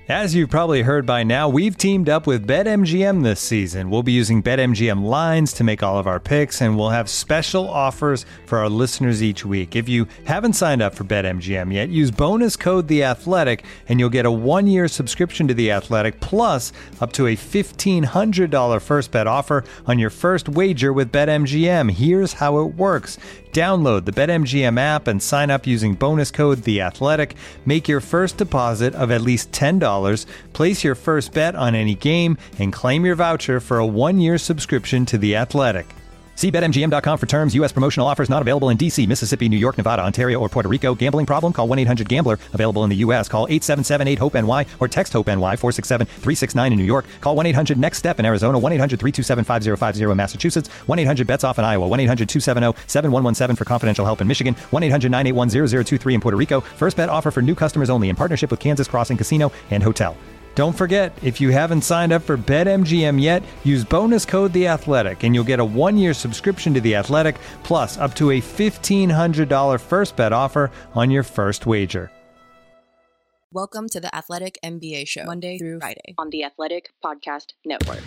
As you've probably heard by now, we've teamed up with BetMGM this season. We'll be using BetMGM lines to make all of our picks, and we'll have special offers for our listeners each week. If you haven't signed up for BetMGM yet, use bonus code The Athletic, and you'll get a 1-year subscription to The Athletic, plus up to a $1,500 first bet offer on your first wager with BetMGM. Here's how it works. Download the BetMGM app and sign up using bonus code The Athletic. Make your first deposit of at least $10. Place your first bet on any game and claim your voucher for a 1-year subscription to The Athletic. See BetMGM.com for terms. U.S. promotional offers not available in D.C., Mississippi, New York, Nevada, Ontario, or Puerto Rico. Gambling problem? Call 1-800-GAMBLER. Available in the U.S. Call 877-8-HOPE-NY or text HOPE-NY 467-369 in New York. Call 1-800-NEXT-STEP in Arizona. 1-800-327-5050 in Massachusetts. 1-800-BETS-OFF in Iowa. 1-800-270-7117 for confidential help in Michigan. 1-800-981-0023 in Puerto Rico. First bet offer for new customers only in partnership with Kansas Crossing Casino and Hotel. Don't forget, if you haven't signed up for BetMGM yet, use bonus code The Athletic, and you'll get a 1-year subscription to The Athletic, plus up to a $1,500 first bet offer on your first wager. Welcome to the Athletic NBA Show, Monday through Friday on the Athletic Podcast Network.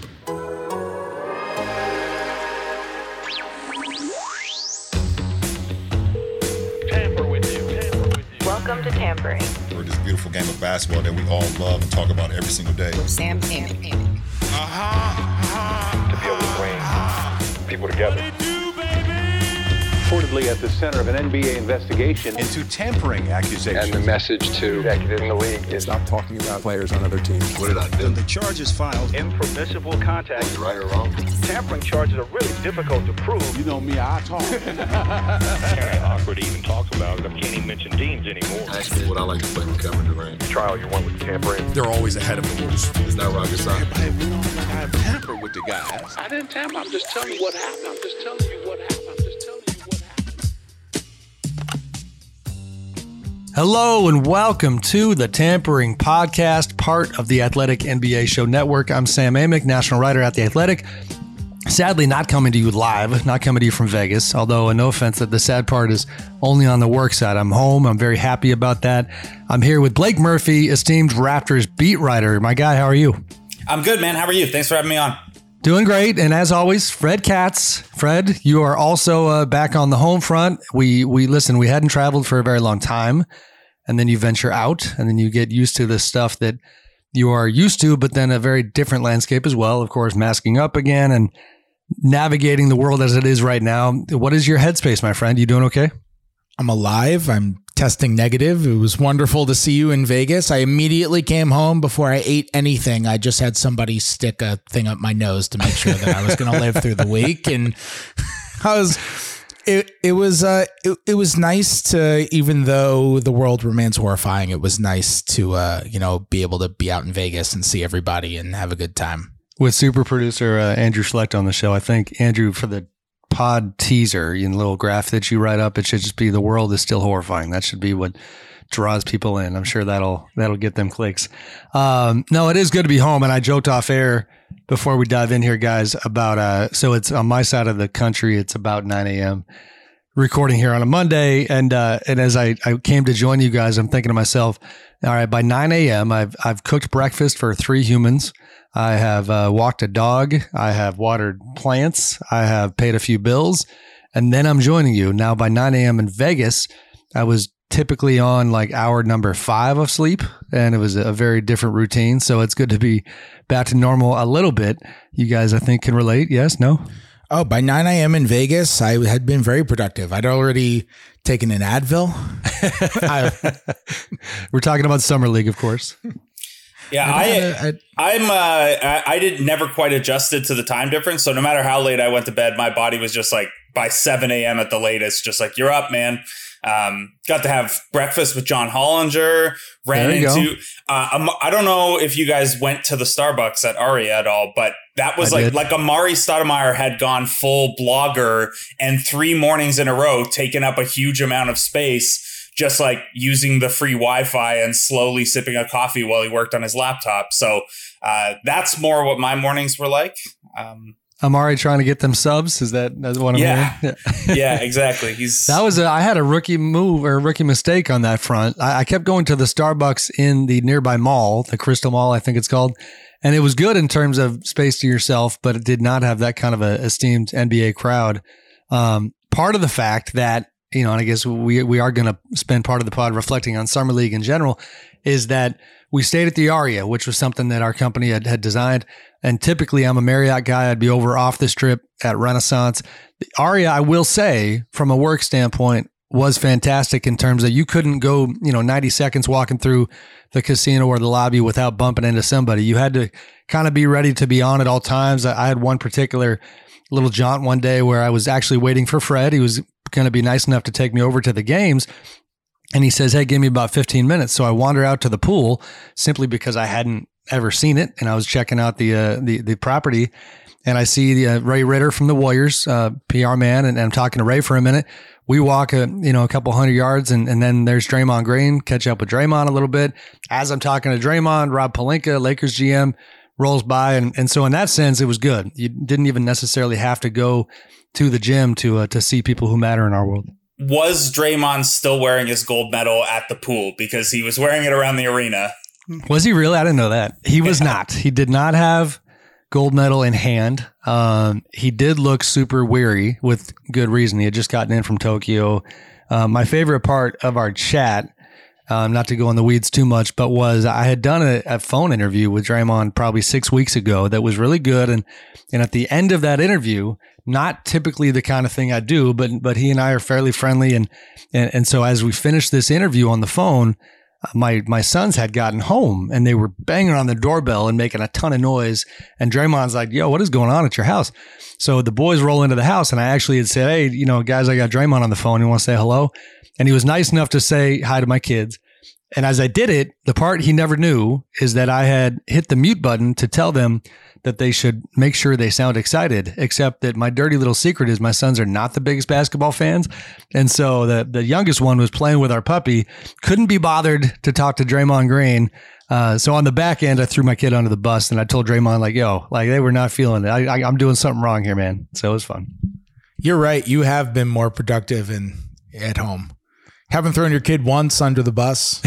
Welcome to Tampering. For this beautiful game of basketball that we all love and talk about every single day. With Sam Amick. To be able to bring people together. Reportedly at the center of an NBA investigation into tampering accusations. And the message to executives in the league is stop talking about players on other teams. What did I do? The charges filed. Impermissible contact. Right or wrong? Tampering charges are really difficult to prove. You know me, I talk. It's kind of awkward to even talk about it. I can't even mention teams anymore. Actually, what I like to play with Kevin Durant. The trial you want with tampering. They're always ahead of the rules. It's not rocket science. Hey, we don't have to tamper with the guys. I didn't tamper. I'm just telling you what happened. I'm just telling you what happened. Hello and welcome to the Tampering Podcast, part of the Athletic NBA Show Network. I'm Sam Amick, national writer at The Athletic. Sadly, not coming to you live, not coming to you from Vegas, although no offense that the sad part is only on the work side. I'm home. I'm very happy about that. I'm here with Blake Murphy, esteemed Raptors beat writer. My guy, how are you? I'm good, man. How are you? Thanks for having me on. Doing great. And as always, Fred Katz. Fred, you are also back on the home front. We hadn't traveled for a very long time. And then you venture out and then you get used to the stuff that you are used to, but then a very different landscape as well. Of course, masking up again and navigating the world as it is right now. What is your headspace, my friend? You doing okay? I'm alive. I'm testing negative. It was wonderful to see you in Vegas. I immediately came home before I ate anything. I just had somebody stick a thing up my nose to make sure that I was going to live through the week. And it was nice to, even though the world remains horrifying, it was nice to, be able to be out in Vegas and see everybody and have a good time. With super producer Andrew Schlecht on the show. I think, Andrew, for the pod teaser, little graph that you write up, it should just be the world is still horrifying. That should be what draws people in. I'm sure that'll get them clicks. No, it is good to be home. And I joked off air before we dive in here, guys, about so it's on my side of the country. It's about 9 a.m. recording here on a Monday. And as I came to join you guys, I'm thinking to myself, all right, by 9 a.m., I've cooked breakfast for 3 humans. I have walked a dog. I have watered plants. I have paid a few bills. And then I'm joining you. Now, by 9 a.m. in Vegas, I was typically on like hour number 5 of sleep, and it was a very different routine. So it's good to be back to normal a little bit. You guys, I think, can relate. Yes? No? Oh, by 9 a.m. in Vegas, I had been very productive. I'd already taken an Advil. We're talking about Summer League, of course. Yeah, I did never quite adjusted to the time difference. So no matter how late I went to bed, my body was just like by 7 a.m. at the latest, just like, you're up, man. Got to have breakfast with John Hollinger. I don't know if you guys went to the Starbucks at Aria at all, but that was like Amari Stoudemire had gone full blogger and 3 mornings in a row taken up a huge amount of space, just like using the free Wi-Fi and slowly sipping a coffee while he worked on his laptop. So that's more what my mornings were like. Amari trying to get them subs. Is that's what I'm hearing? Yeah, exactly. I had a rookie move or a rookie mistake on that front. I kept going to the Starbucks in the nearby mall, the Crystal Mall, I think it's called. And it was good in terms of space to yourself, but it did not have that kind of a esteemed NBA crowd. Part of the fact that, and I guess we are going to spend part of the pod reflecting on Summer League in general, is that we stayed at the Aria, which was something that our company had designed. And typically I'm a Marriott guy. I'd be over off the strip at Renaissance. The Aria, I will say, from a work standpoint, was fantastic in terms of you couldn't go, 90 seconds walking through the casino or the lobby without bumping into somebody. You had to kind of be ready to be on at all times. I had one particular little jaunt one day where I was actually waiting for Fred. He was going to be nice enough to take me over to the games. And he says, hey, give me about 15 minutes. So I wander out to the pool simply because I hadn't ever seen it. And I was checking out the property, and I see Ray Ritter from the Warriors, PR man. And I'm talking to Ray for a minute. We walk a couple hundred yards, and then there's Draymond Green, catch up with Draymond a little bit. As I'm talking to Draymond, Rob Pelinka, Lakers GM, rolls by. And so in that sense, it was good. You didn't even necessarily have to go to the gym to see people who matter in our world. Was Draymond still wearing his gold medal at the pool? Because he was wearing it around the arena. Was he really? I didn't know that. He was not. He did not have gold medal in hand. He did look super weary with good reason. He had just gotten in from Tokyo. My favorite part of our chat, not to go in the weeds too much, but was I had done a phone interview with Draymond probably 6 weeks ago that was really good. And at the end of that interview, not typically the kind of thing I do, but he and I are fairly friendly. And so as we finished this interview on the phone, my sons had gotten home and they were banging on the doorbell and making a ton of noise. And Draymond's like, yo, what is going on at your house? So the boys roll into the house, and I actually had said, hey, guys, I got Draymond on the phone. You want to say hello? And he was nice enough to say hi to my kids. And as I did it, the part he never knew is that I had hit the mute button to tell them that they should make sure they sound excited, except that my dirty little secret is my sons are not the biggest basketball fans. And so the youngest one was playing with our puppy, couldn't be bothered to talk to Draymond Green. So on the back end, I threw my kid under the bus, and I told Draymond, they were not feeling it. I'm doing something wrong here, man. So it was fun. You're right. You have been more productive at home. Haven't thrown your kid once under the bus.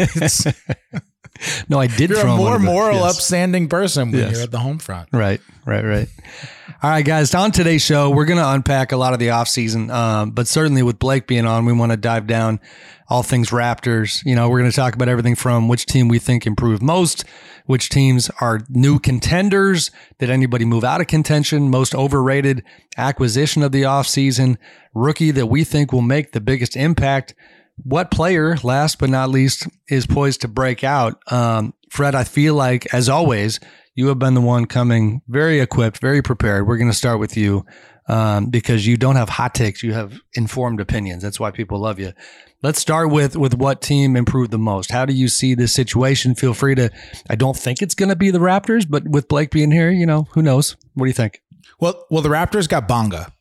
No, I did. You're throw a more him moral, upstanding person when Yes. you're at the home front. Right. All right, guys, on today's show, we're going to unpack a lot of the offseason, but certainly with Blake being on, we want to dive down all things Raptors. We're going to talk about everything from which team we think improved most, which teams are new contenders, did anybody move out of contention, most overrated acquisition of the offseason, rookie that we think will make the biggest impact, what player, last but not least, is poised to break out. Fred, I feel like, as always, you have been the one coming very equipped, very prepared. We're going to start with you because you don't have hot takes. You have informed opinions. That's why people love you. Let's start with what team improved the most. How do you see this situation? Feel free to, I don't think it's going to be the Raptors, but with Blake being here, who knows? What do you think? Well, the Raptors got Bonga.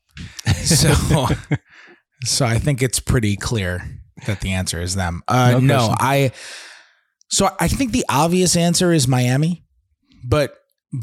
So I think it's pretty clear that the answer is them. No, I think the obvious answer is Miami, but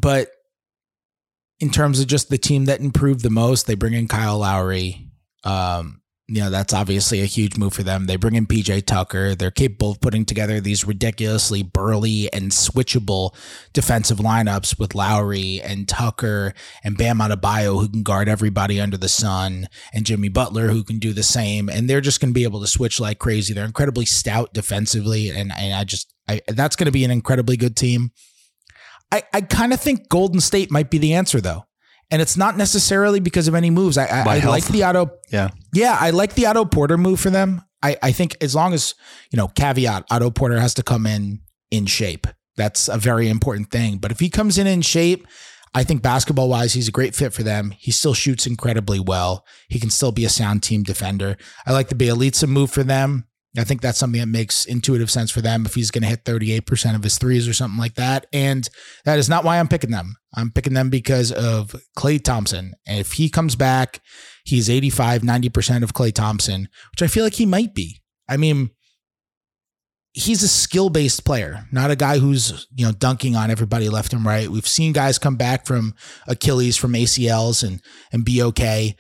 in terms of just the team that improved the most, they bring in Kyle Lowry. That's obviously a huge move for them. They bring in PJ Tucker. They're capable of putting together these ridiculously burly and switchable defensive lineups with Lowry and Tucker and Bam Adebayo, who can guard everybody under the sun, and Jimmy Butler, who can do the same. And they're just going to be able to switch like crazy. They're incredibly stout defensively, and that's going to be an incredibly good team. I kind of think Golden State might be the answer, though. And it's not necessarily because of any moves. I like the Otto. Yeah, I like the Otto Porter move for them. I think as long as, caveat, Otto Porter has to come in shape. That's a very important thing. But if he comes in shape, I think basketball wise, he's a great fit for them. He still shoots incredibly well. He can still be a sound team defender. I like the Bjelica move for them. I think that's something that makes intuitive sense for them if he's going to hit 38% of his threes or something like that. And that is not why I'm picking them. I'm picking them because of Klay Thompson. And if he comes back, he's 85, 90% of Klay Thompson, which I feel like he might be. I mean, he's a skill-based player, not a guy who's, dunking on everybody left and right. We've seen guys come back from Achilles, from ACLs and be okay.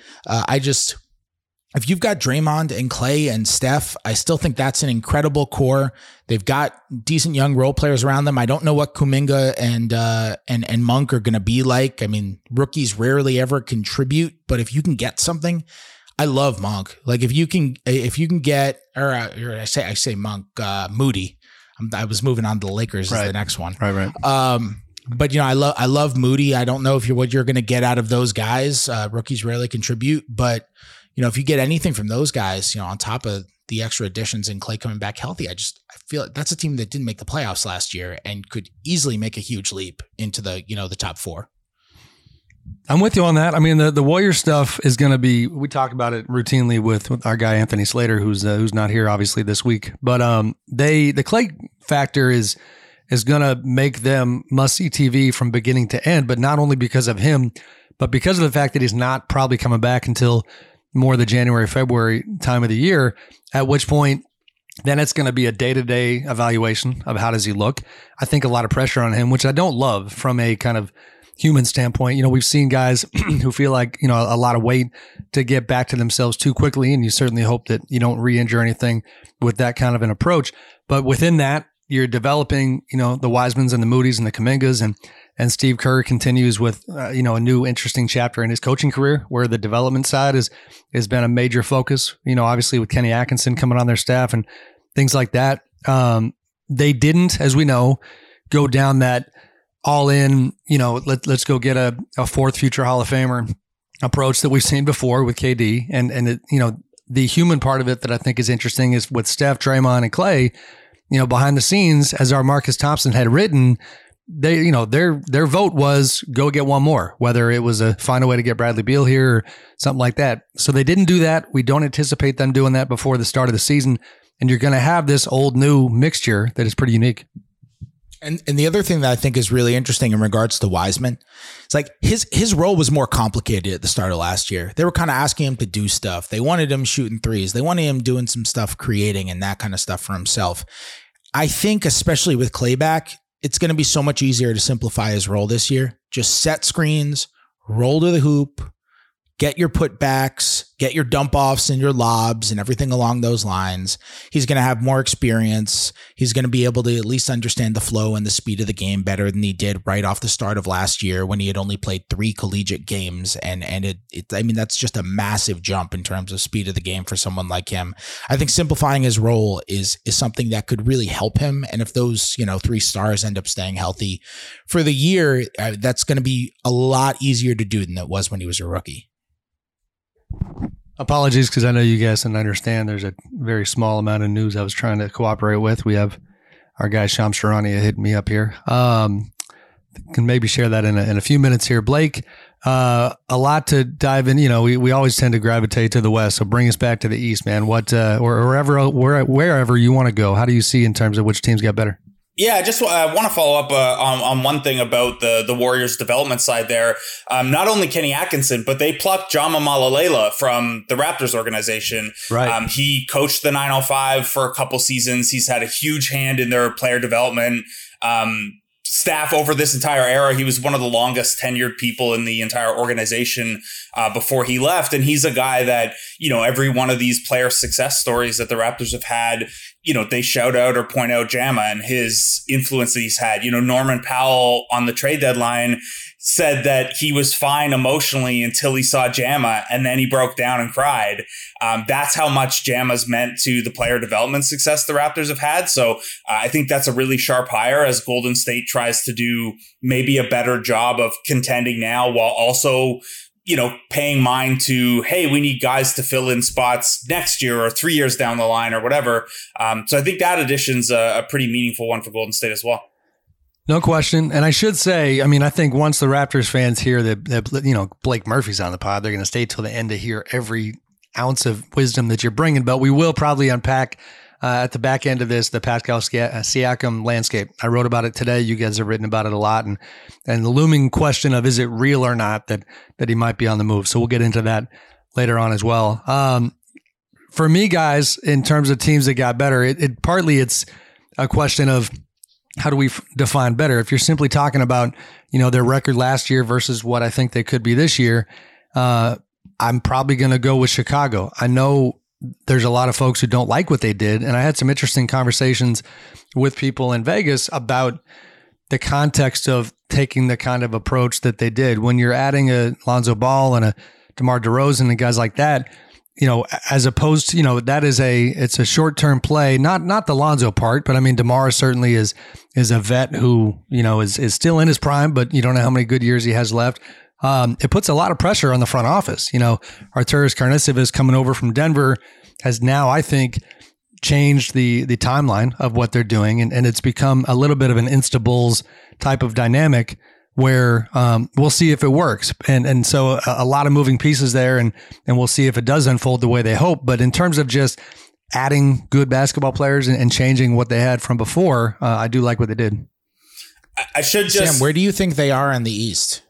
If you've got Draymond and Clay and Steph, I still think that's an incredible core. They've got decent young role players around them. I don't know what Kuminga and Monk are going to be like. I mean, rookies rarely ever contribute, but if you can get something, I love Monk. Like if you can get, or I say Monk, Moody. I was moving on to the Lakers as the next one. Right. But I love Moody. I don't know what you're going to get out of those guys. Rookies rarely contribute, but if you get anything from those guys, on top of the extra additions and Clay coming back healthy, I feel like that's a team that didn't make the playoffs last year and could easily make a huge leap into the top 4. I'm with you on that. I mean, the Warriors stuff is going to be, we talk about it routinely with our guy, Anthony Slater, who's not here obviously this week, but the Clay factor is going to make them must-see TV from beginning to end, but not only because of him, but because of the fact that he's not probably coming back until more the January, February time of the year, at which point then it's going to be a day-to-day evaluation of how does he look. I think a lot of pressure on him, which I don't love from a kind of human standpoint. We've seen guys who feel like, a lot of weight to get back to themselves too quickly. And you certainly hope that you don't re-injure anything with that kind of an approach. But within that, you're developing, the Wisemans and the Moody's and the Kumingas, and Steve Kerr continues with, a new interesting chapter in his coaching career where the development side has been a major focus, obviously with Kenny Atkinson coming on their staff and things like that. They didn't, as we know, go down that all in, let's go get a fourth future Hall of Famer approach that we've seen before with KD. And it, the human part of it that I think is interesting is with Steph, Draymond, and Clay, behind the scenes, as our Marcus Thompson had written, they, their vote was go get one more, whether it was find a way to get Bradley Beal here or something like that. So they didn't do that. We don't anticipate them doing that before the start of the season. And you're going to have this old new mixture that is pretty unique. And the other thing that I think is really interesting in regards to Wiseman, it's like his role was more complicated at the start of last year. They were kind of asking him to do stuff. They wanted him shooting threes. They wanted him doing some stuff, creating and that kind of stuff for himself. I think especially with Clay back, it's going to be so much easier to simplify his role this year. Just set screens, roll to the hoop, get your putbacks, get your dump offs and your lobs and everything along those lines. He's going to have more experience. He's going to be able to at least understand the flow and the speed of the game better than he did right off the start of last year when he had only played 3 collegiate games. And that's just a massive jump in terms of speed of the game for someone like him. I think simplifying his role is something that could really help him. And if those, 3 stars end up staying healthy for the year, that's going to be a lot easier to do than it was when he was a rookie. Apologies, because I know you guys didn't understand. There's a very small amount of news I was trying to cooperate with. We have our guy Shams Charania hitting me up here. Can maybe share that in a few minutes here. Blake, a lot to dive in. We always tend to gravitate to the West, so bring us back to the East, man. What or wherever you want to go. How do you see in terms of which teams got better? Yeah, I just want to follow up on one thing about the Warriors development side there. Not only Kenny Atkinson, but they plucked Jama Malalela from the Raptors organization. Right. He coached the 905 for a couple seasons. He's had a huge hand in their player development staff over this entire era. He was one of the longest tenured people in the entire organization before he left. And he's a guy that, every one of these player success stories that the Raptors have had, they shout out or point out Jama and his influence that he's had. Norman Powell on the trade deadline said that he was fine emotionally until he saw Jama, and then he broke down and cried. That's how much Jama's meant to the player development success the Raptors have had. So I think that's a really sharp hire as Golden State tries to do maybe a better job of contending now while also paying mind to, hey, we need guys to fill in spots next year or 3 years down the line or whatever. So I think that addition's a pretty meaningful one for Golden State as well. No question. And I should say, I think once the Raptors fans hear that Blake Murphy's on the pod, they're going to stay till the end to hear every ounce of wisdom that you're bringing. But we will probably unpack at the back end of this, the Pascal Siakam landscape. I wrote about it today. You guys have written about it a lot. And the looming question of, is it real or not that he might be on the move? So we'll get into that later on as well. For me, guys, in terms of teams that got better, partly it's a question of how do we define better? If you're simply talking about, their record last year versus what I think they could be this year, I'm probably going to go with Chicago. I know there's a lot of folks who don't like what they did, and I had some interesting conversations with people in Vegas about the context of taking the kind of approach that they did. When you're adding a Lonzo Ball and a DeMar DeRozan and guys like that, as opposed to, that is it's a short-term play, not the Lonzo part, but I mean, DeMar certainly is a vet who, is still in his prime, but you don't know how many good years he has left. It puts a lot of pressure on the front office. Arturas Karnisovas coming over from Denver has now, I think, changed the timeline of what they're doing. And it's become a little bit of an Insta Bulls type of dynamic where we'll see if it works. And so a lot of moving pieces there, and we'll see if it does unfold the way they hope. But in terms of just adding good basketball players and changing what they had from before, I do like what they did. I should just... Sam, where do you think they are in the East?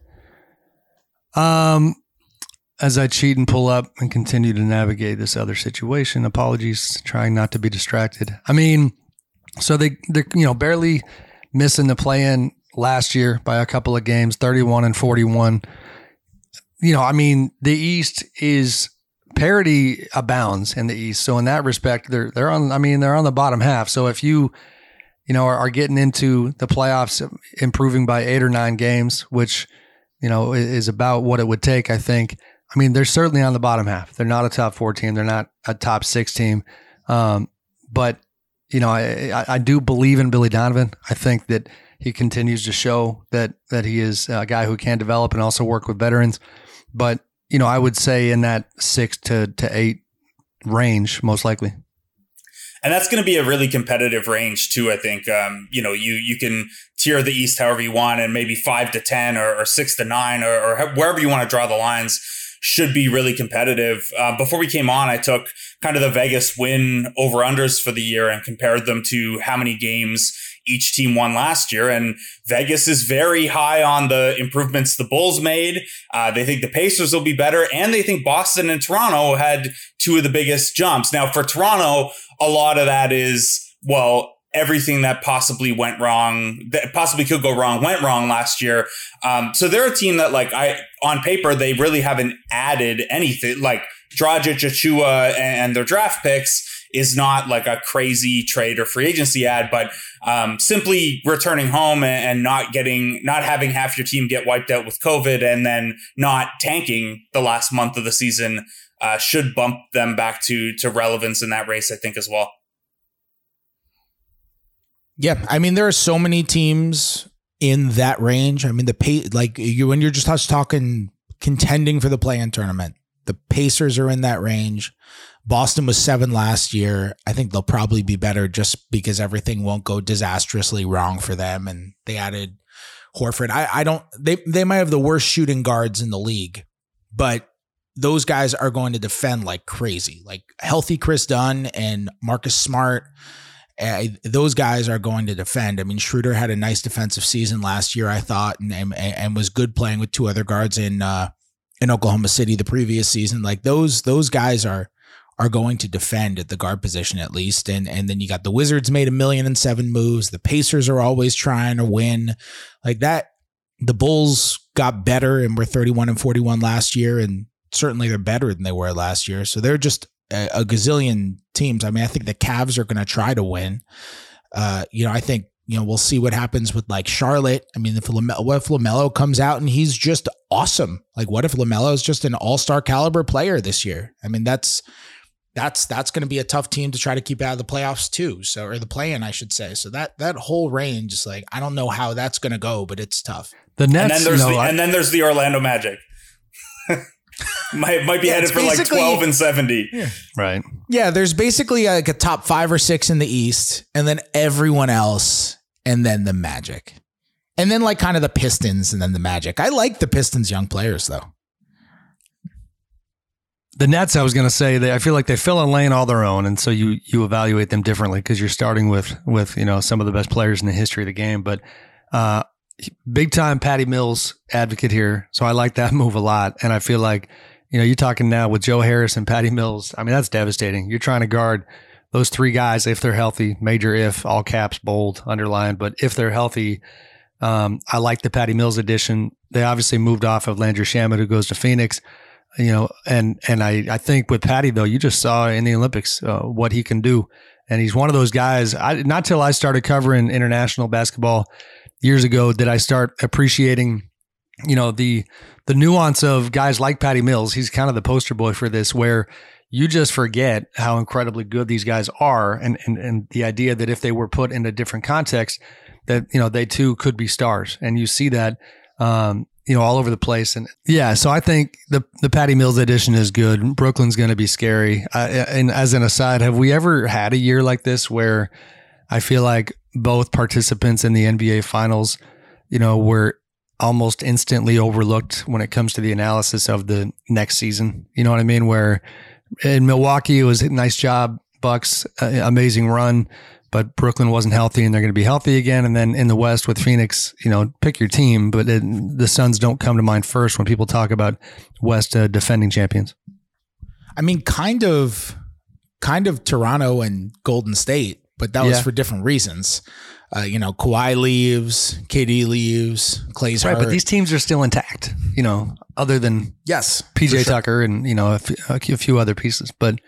As I cheat and pull up and continue to navigate this other situation, apologies, trying not to be distracted. I mean, so they're barely missing the play-in last year by a couple of games, 31-41. I mean, the East is parity abounds in the East. So in that respect, they're on the bottom half. So if you are getting into the playoffs, improving by 8 or 9 games, which is about what it would take, I think. I mean, they're certainly on the bottom half. They're not a top 4 team. They're not a top 6 team. But, I do believe in Billy Donovan. I think that he continues to show that he is a guy who can develop and also work with veterans. But, I would say in that 6 to 8 range, most likely. And that's going to be a really competitive range too. I think, you can tier the East however you want, and maybe 5 to 10 or 6 to 9 or wherever you want to draw the lines should be really competitive. Before we came on, I took kind of the Vegas win over unders for the year and compared them to how many games each team won last year. And Vegas is very high on the improvements the Bulls made. They think the Pacers will be better, and they think Boston and Toronto had 2 of the biggest jumps. Now for Toronto, a lot of that is, everything that possibly went wrong, that possibly could go wrong, went wrong last year. So they're a team that, on paper, they really haven't added anything. Like Dragic, Achua, and their draft picks is not like a crazy trade or free agency ad, but simply returning home and not having half your team get wiped out with COVID and then not tanking the last month of the season should bump them back to relevance in that race, I think, as well. Yeah, I mean, there are so many teams in that range. I mean, when you're just talking contending for the play-in tournament, the Pacers are in that range. Boston was 7 last year. I think they'll probably be better just because everything won't go disastrously wrong for them. And they added Horford. They might have the worst shooting guards in the league, but those guys are going to defend like crazy. Like healthy Chris Dunn and Marcus Smart. Those guys are going to defend. I mean, Schroeder had a nice defensive season last year, I thought, and was good playing with 2 other guards in Oklahoma City the previous season. Like those guys are going to defend at the guard position at least. And then you got the Wizards made 1,000,007 moves. The Pacers are always trying to win like that. The Bulls got better and were 31-41 last year, and certainly they're better than they were last year. So they're just a gazillion teams. I mean, I think the Cavs are going to try to win. I think, we'll see what happens with like Charlotte. I mean, what if LaMelo comes out and he's just awesome? Like, what if LaMelo is just an all-star caliber player this year? I mean, that's going to be a tough team to try to keep out of the playoffs too. So, or the play-in, I should say. So that whole range is like, I don't know how that's going to go, but it's tough. The Nets, and then there's the Orlando Magic. might be headed for like 12-70. Yeah. Right. Yeah, there's basically like a top 5 or 6 in the East, and then everyone else, and then the Magic. And then like kind of the Pistons and then the Magic. I like the Pistons' young players though. The Nets, I was going to say, I feel like they fill a lane all their own, and so you evaluate them differently because you're starting with some of the best players in the history of the game. But big time Patty Mills advocate here, so I like that move a lot. And I feel like you're talking now with Joe Harris and Patty Mills. I mean, that's devastating. You're trying to guard those three guys, if they're healthy, major if, all caps, bold, underlined, but if they're healthy, I like the Patty Mills addition. They obviously moved off of Landry Shamet, who goes to Phoenix, and I think with Patty, though, you just saw in the Olympics what he can do. And he's one of those guys, not till I started covering international basketball years ago did I start appreciating, the nuance of guys like Patty Mills. He's kind of the poster boy for this, where you just forget how incredibly good these guys are, and the idea that if they were put in a different context, that they too could be stars. And you see that all over the place. And yeah, so I think the Patty Mills edition is good. Brooklyn's going to be scary. And as an aside, have we ever had a year like this where I feel like both participants in the NBA Finals, were almost instantly overlooked when it comes to the analysis of the next season? You know what I mean? Where in Milwaukee, it was a nice job, Bucks, amazing run, but Brooklyn wasn't healthy and they're going to be healthy again. And then in the West with Phoenix, pick your team, but the Suns don't come to mind first when people talk about West defending champions. I mean, kind of Toronto and Golden State, but that was for different reasons. Kawhi leaves, KD leaves, Clay's hurt. But these teams are still intact, other than PJ Tucker and, a few other pieces. But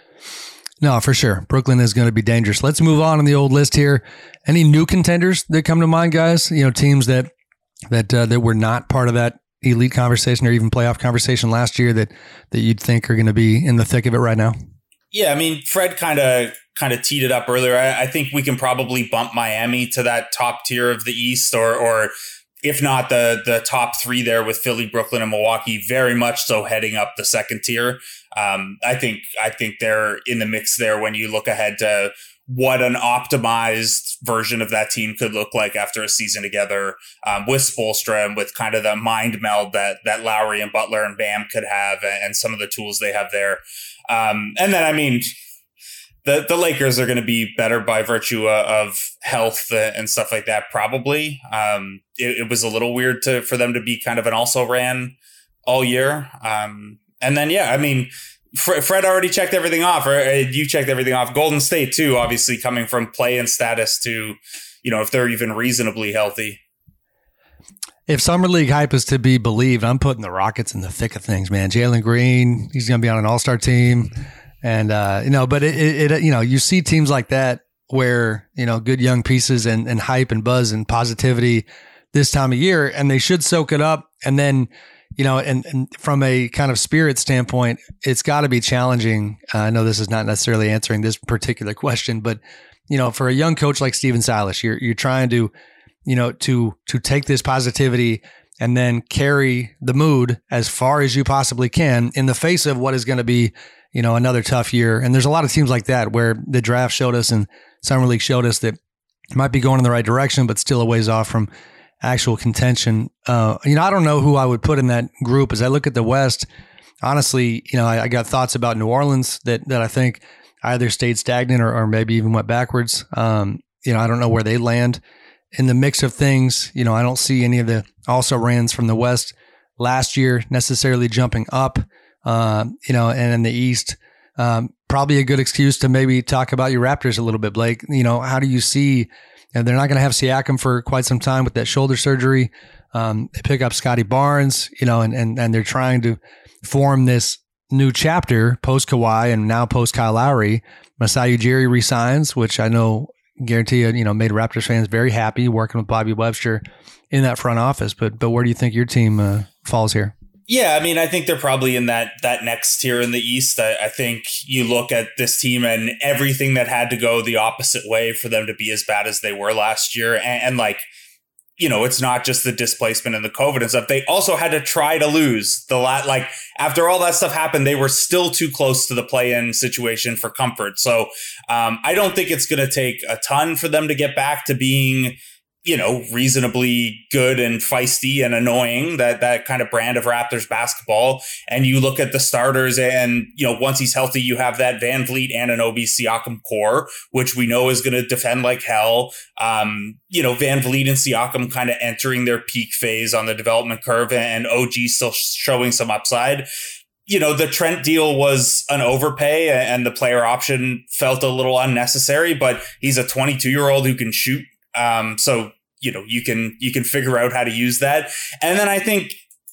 no, for sure. Brooklyn is going to be dangerous. Let's move on in the old list here. Any new contenders that come to mind, guys? Teams that were not part of that elite conversation or even playoff conversation last year that you'd think are going to be in the thick of it right now? Yeah, I mean, Fred kind of teed it up earlier. I think we can probably bump Miami to that top tier of the East, or if not the top three there with Philly, Brooklyn, and Milwaukee, very much so heading up the second tier. I think they're in the mix there when you look ahead to what an optimized version of that team could look like after a season together, with Spoelstra and with kind of the mind meld that Lowry and Butler and Bam could have, and some of the tools they have there. And then, I mean, the Lakers are going to be better by virtue of health and stuff like that, probably. It was a little weird for them to be kind of an also-ran all year. And then, yeah, I mean, Fred already checked everything off, or you checked everything off. Golden State, too, obviously coming from play-in status to, if they're even reasonably healthy. If Summer League hype is to be believed, I'm putting the Rockets in the thick of things, man. Jalen Green, he's going to be on an all-star team. And, but you see teams like that where, good young pieces and hype and buzz and positivity this time of year, and they should soak it up. And then, and from a kind of spirit standpoint, it's got to be challenging. I know this is not necessarily answering this particular question, but, for a young coach like Steven Silas, you're trying to, to take this positivity and then carry the mood as far as you possibly can in the face of what is going to be, another tough year. And there's a lot of teams like that where the draft showed us and Summer League showed us that might be going in the right direction, but still a ways off from actual contention. I don't know who I would put in that group. As I look at the West, honestly, I got thoughts about New Orleans that I think either stayed stagnant or maybe even went backwards. I don't know where they land in the mix of things. I don't see any of the also-rans from the West last year necessarily jumping up, and in the East, probably a good excuse to maybe talk about your Raptors a little bit, Blake. How do you see, and they're not going to have Siakam for quite some time with that shoulder surgery. They pick up Scotty Barnes, and they're trying to form this new chapter post Kawhi and now post Kyle Lowry. Masai Ujiri resigns, which I know guarantee made Raptors fans very happy working with Bobby Webster in that front office. But where do you think your team falls here? Yeah, I mean, I think they're probably in that next tier in the East. I think you look at this team and everything that had to go the opposite way for them to be as bad as they were last year. And it's not just the displacement and the COVID and stuff. They also had to try to lose after all that stuff happened, they were still too close to the play-in situation for comfort. So I don't think it's going to take a ton for them to get back to being, reasonably good and feisty and annoying, that kind of brand of Raptors basketball. And you look at the starters and, once he's healthy, you have that Van Vliet, Anunoby, Siakam core, which we know is going to defend like hell. Van Vliet and Siakam kind of entering their peak phase on the development curve, and OG still showing some upside. the Trent deal was an overpay and the player option felt a little unnecessary, but he's a 22-year-old who can shoot. So, you can figure out how to use that. And then I think,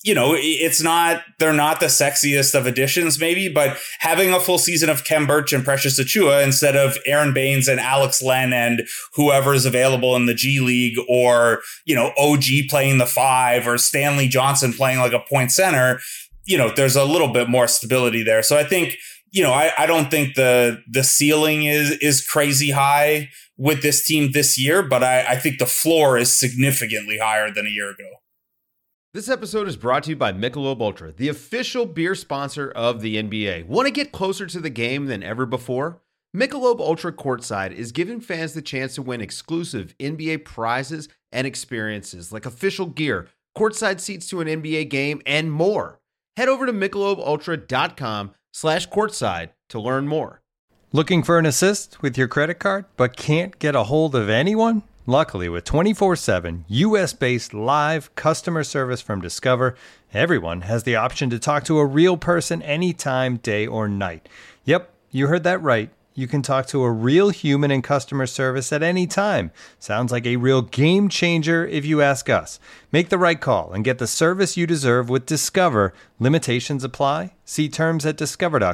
they're not the sexiest of additions maybe, but having a full season of Khem Birch and Precious Achiuwa instead of Aaron Baines and Alex Len and whoever is available in the G League, or, OG playing the 5 or Stanley Johnson playing like a point center, there's a little bit more stability there. So I think, I don't think the ceiling is crazy high with this team this year, but I think the floor is significantly higher than a year ago. This episode is brought to you by Michelob Ultra, the official beer sponsor of the NBA. Want to get closer to the game than ever before? Michelob Ultra Courtside is giving fans the chance to win exclusive NBA prizes and experiences like official gear, courtside seats to an NBA game, and more. Head over to MichelobUltra.com/courtside to learn more. Looking for an assist with your credit card, but can't get a hold of anyone? Luckily, with 24/7 U.S.-based live customer service from Discover, everyone has the option to talk to a real person anytime, day or night. Yep, you heard that right. You can talk to a real human in customer service at any time. Sounds like a real game changer if you ask us. Make the right call and get the service you deserve with Discover. Limitations apply. See terms at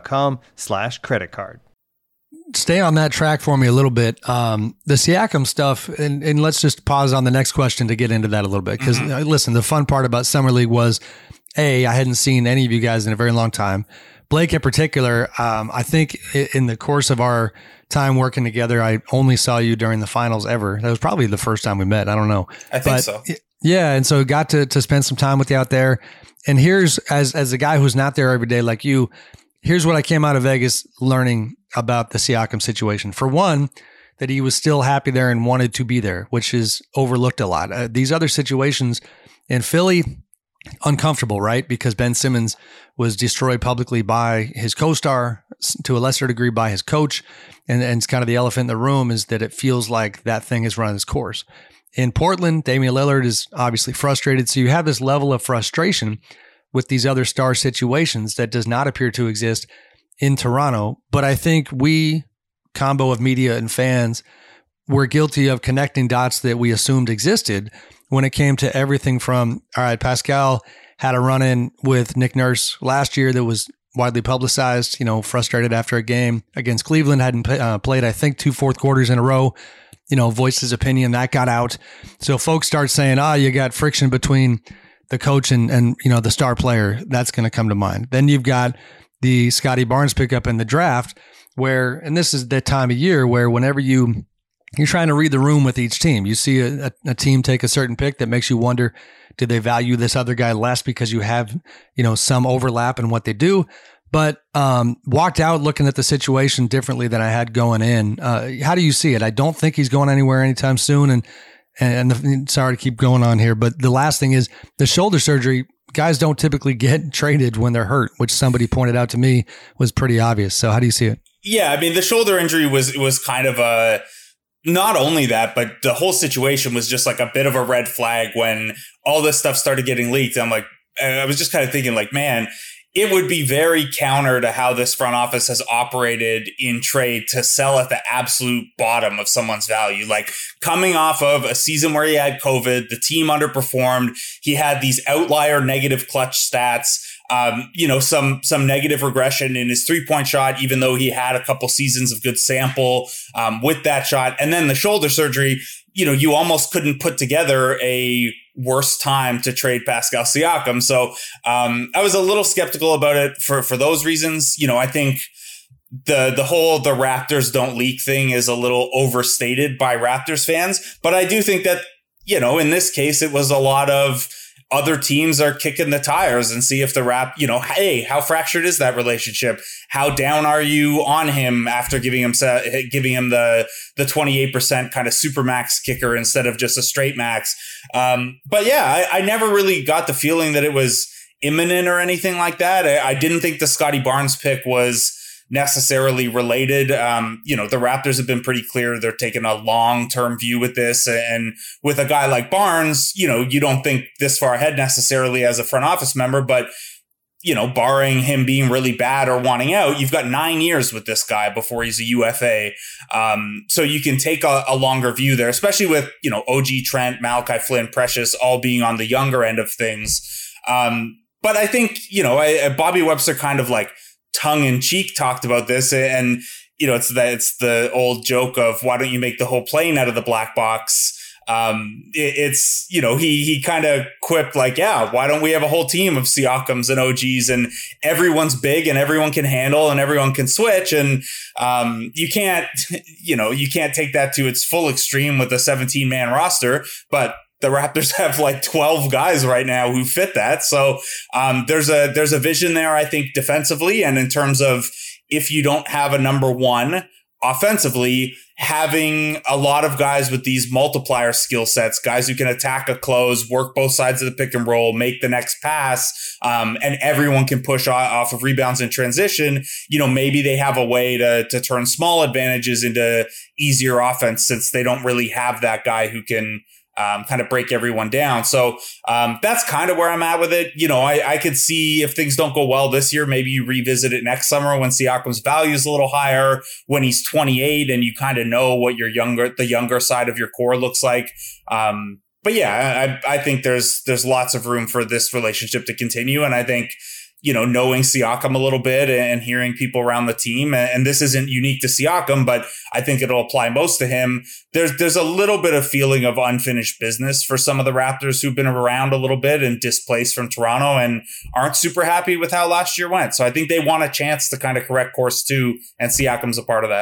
discover.com/creditcard. Stay on that track for me a little bit. The Siakam stuff, and let's just pause on the next question to get into that a little bit. Because listen, the fun part about Summer League was, I hadn't seen any of you guys in a very long time. Blake in particular, I think in the course of our time working together, I only saw you during the finals ever. That was probably the first time we met. I don't know. I think so. Yeah, and so got to spend some time with you out there. And here's, as a guy who's not there every day like you, here's what I came out of Vegas learning about the Siakam situation. For one, that he was still happy there and wanted to be there, which is overlooked a lot. These other situations in Philly, uncomfortable, right? Because Ben Simmons was destroyed publicly by his co-star, to a lesser degree by his coach. And it's kind of the elephant in the room is that it feels like that thing has run its course. In Portland, Damian Lillard is obviously frustrated. So you have this level of frustration with these other star situations that does not appear to exist in Toronto. But I think we, combo of media and fans, were guilty of connecting dots that we assumed existed when it came to everything from, all right, Pascal had a run-in with Nick Nurse last year that was widely publicized, frustrated after a game against Cleveland, hadn't played, I think, 2 fourth quarters in a row, voiced his opinion, that got out. So folks start saying, you got friction between the coach and the star player. That's going to come to mind. Then you've got the Scotty Barnes pickup in the draft where, and this is the time of year where whenever you're trying to read the room with each team, you see a team take a certain pick that makes you wonder, did they value this other guy less because you have, some overlap in what they do? But walked out looking at the situation differently than I had going in. How do you see it? I don't think he's going anywhere anytime soon. And sorry to keep going on here, but the last thing is the shoulder surgery. Guys don't typically get traded when they're hurt, which somebody pointed out to me was pretty obvious. So how do you see it? Yeah, I mean, the shoulder injury was kind of a, not only that, but the whole situation was just like a bit of a red flag when all this stuff started getting leaked. I was just kind of thinking like, man, it would be very counter to how this front office has operated in trade to sell at the absolute bottom of someone's value. Like coming off of a season where he had COVID, the team underperformed. He had these outlier negative clutch stats, some negative regression in his 3-point shot, even though he had a couple seasons of good sample with that shot. And then the shoulder surgery, you almost couldn't put together a worse time to trade Pascal Siakam. So I was a little skeptical about it for those reasons. I think the Raptors don't leak thing is a little overstated by Raptors fans. But I do think that, in this case, it was a lot of other teams are kicking the tires and see if the hey, how fractured is that relationship? How down are you on him after giving him the 28% kind of super max kicker instead of just a straight max? But yeah, I never really got the feeling that it was imminent or anything like that. I didn't think the Scotty Barnes pick was necessarily related. The Raptors have been pretty clear they're taking a long-term view with this. And with a guy like Barnes, you don't think this far ahead necessarily as a front office member, but barring him being really bad or wanting out, you've got 9 years with this guy before he's a UFA. So you can take a longer view there, especially with, OG Trent, Malachi Flynn, Precious all being on the younger end of things. But I think, Bobby Webster kind of like tongue in cheek talked about this, and, it's the old joke of why don't you make the whole plane out of the black box? He kind of quipped like, yeah, why don't we have a whole team of Siakams and OGs, and everyone's big and everyone can handle and everyone can switch. And, you can't take that to its full extreme with a 17-man roster, but the Raptors have like 12 guys right now who fit that. So, there's a vision there, I think, defensively. And in terms of, if you don't have a number one offensively, having a lot of guys with these multiplier skill sets, guys who can attack a close, work both sides of the pick and roll, make the next pass, and everyone can push off of rebounds in transition, maybe they have a way to turn small advantages into easier offense, since they don't really have that guy who can kind of break everyone down. So that's kind of where I'm at with it. I could see if things don't go well this year, maybe you revisit it next summer when Siakam's value is a little higher, when he's 28 and you kind of know what the younger side of your core looks like. But yeah, I think there's lots of room for this relationship to continue. And I think, knowing Siakam a little bit and hearing people around the team, and this isn't unique to Siakam, but I think it'll apply most to him. There's a little bit of feeling of unfinished business for some of the Raptors who've been around a little bit and displaced from Toronto and aren't super happy with how last year went. So I think they want a chance to kind of correct course too, and Siakam's a part of that.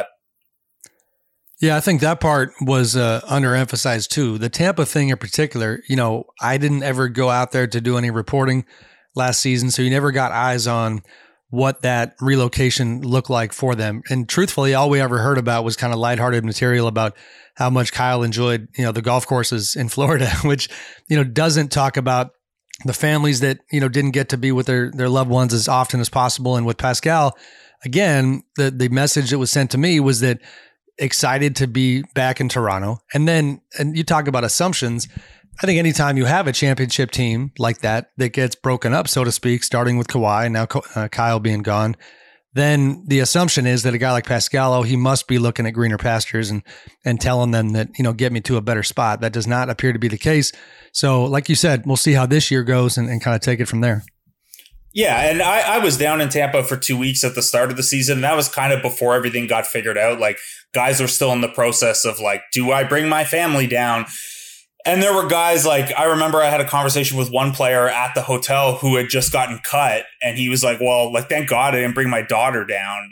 Yeah, I think that part was underemphasized too. The Tampa thing in particular, I didn't ever go out there to do any reporting last season, so you never got eyes on what that relocation looked like for them. And truthfully, all we ever heard about was kind of lighthearted material about how much Kyle enjoyed, the golf courses in Florida, which, doesn't talk about the families that, didn't get to be with their loved ones as often as possible. And with Pascal, again, the message that was sent to me was that excited to be back in Toronto. And you talk about assumptions. I think anytime you have a championship team like that gets broken up, so to speak, starting with Kawhi and now Kyle being gone, then the assumption is that a guy like Pascal, he must be looking at greener pastures and telling them that, get me to a better spot. That does not appear to be the case. So like you said, we'll see how this year goes and kind of take it from there. Yeah, and I was down in Tampa for 2 weeks at the start of the season. And that was kind of before everything got figured out. Like, guys were still in the process of like, do I bring my family down? And there were guys like, I remember I had a conversation with one player at the hotel who had just gotten cut. And he was like, well, like, thank God I didn't bring my daughter down.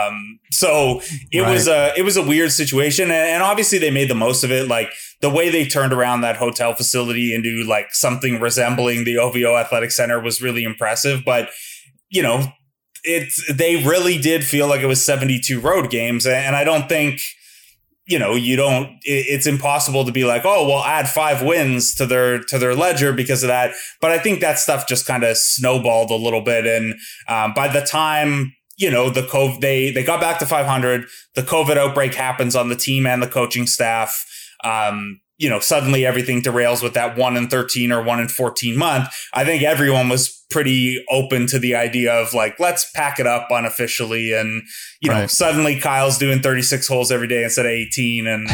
So it was a weird situation. And obviously they made the most of it. Like, the way they turned around that hotel facility into like something resembling the OVO Athletic Center was really impressive. But, they really did feel like it was 72 road games. And I don't think, it's impossible to be like, oh, well, add 5 wins to their ledger because of that. But I think that stuff just kind of snowballed a little bit. And by the time, the COVID, they got back to 500, the COVID outbreak happens on the team and the coaching staff. Suddenly everything derails with that 1-13 or 1-14 month. I think everyone was pretty open to the idea of like, let's pack it up unofficially. And, suddenly Kyle's doing 36 holes every day instead of 18. And,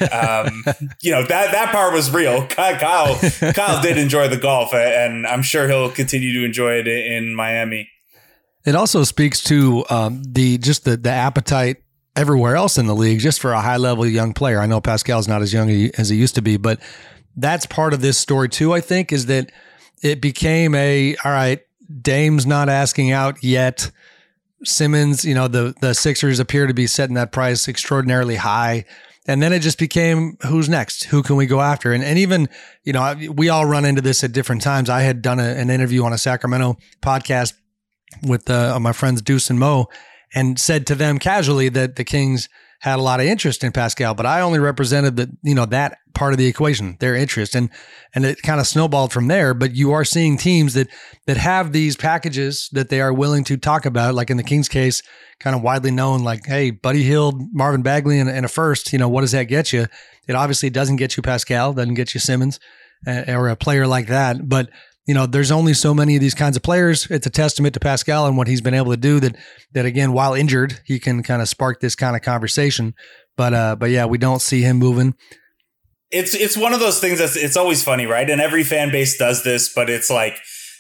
that part was real. Kyle did enjoy the golf, and I'm sure he'll continue to enjoy it in Miami. It also speaks to the appetite everywhere else in the league, just for a high level young player. I know Pascal's not as young as he used to be, but that's part of this story too, I think, is that it became all right, Dame's not asking out yet. Simmons, the Sixers appear to be setting that price extraordinarily high. And then it just became, who's next? Who can we go after? And even, we all run into this at different times. I had done an interview on a Sacramento podcast with my friends Deuce and Mo, and said to them casually that the Kings had a lot of interest in Pascal, but I only represented that part of the equation, their interest, and it kind of snowballed from there. But you are seeing teams that have these packages that they are willing to talk about, like in the Kings case, kind of widely known, like, hey, Buddy Hield, Marvin Bagley, and a first, what does that get you? It obviously doesn't get you Pascal, doesn't get you Simmons, or a player like that, but there's only so many of these kinds of players. It's a testament to Pascal and what he's been able to do that again, while injured, he can kind of spark this kind of conversation. But yeah, we don't see him moving. It's one of those things it's always funny, right? And every fan base does this, but it's like,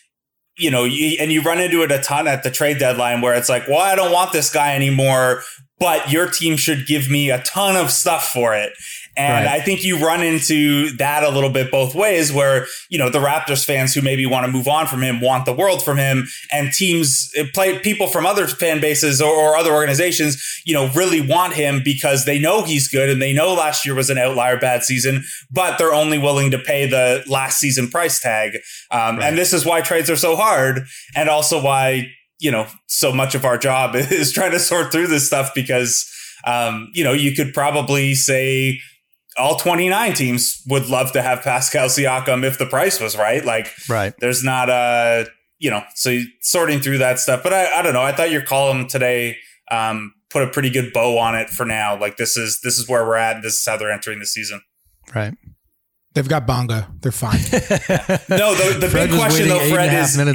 you run into it a ton at the trade deadline where it's like, well, I don't want this guy anymore, but your team should give me a ton of stuff for it. And right. I think you run into that a little bit both ways where, the Raptors fans who maybe want to move on from him want the world from him, and teams people from other fan bases or other organizations, really want him because they know he's good and they know last year was an outlier bad season, but they're only willing to pay the last season price tag. Right. And this is why trades are so hard, and also why, so much of our job is trying to sort through this stuff because, you could probably say all 29 teams would love to have Pascal Siakam if the price was right. Like, right. There's not so sorting through that stuff. But I don't know. I thought your column today put a pretty good bow on it for now. Like, this is where we're at. This is how they're entering the season. Right. They've got Bonga. They're fine. No, the big question though, Fred,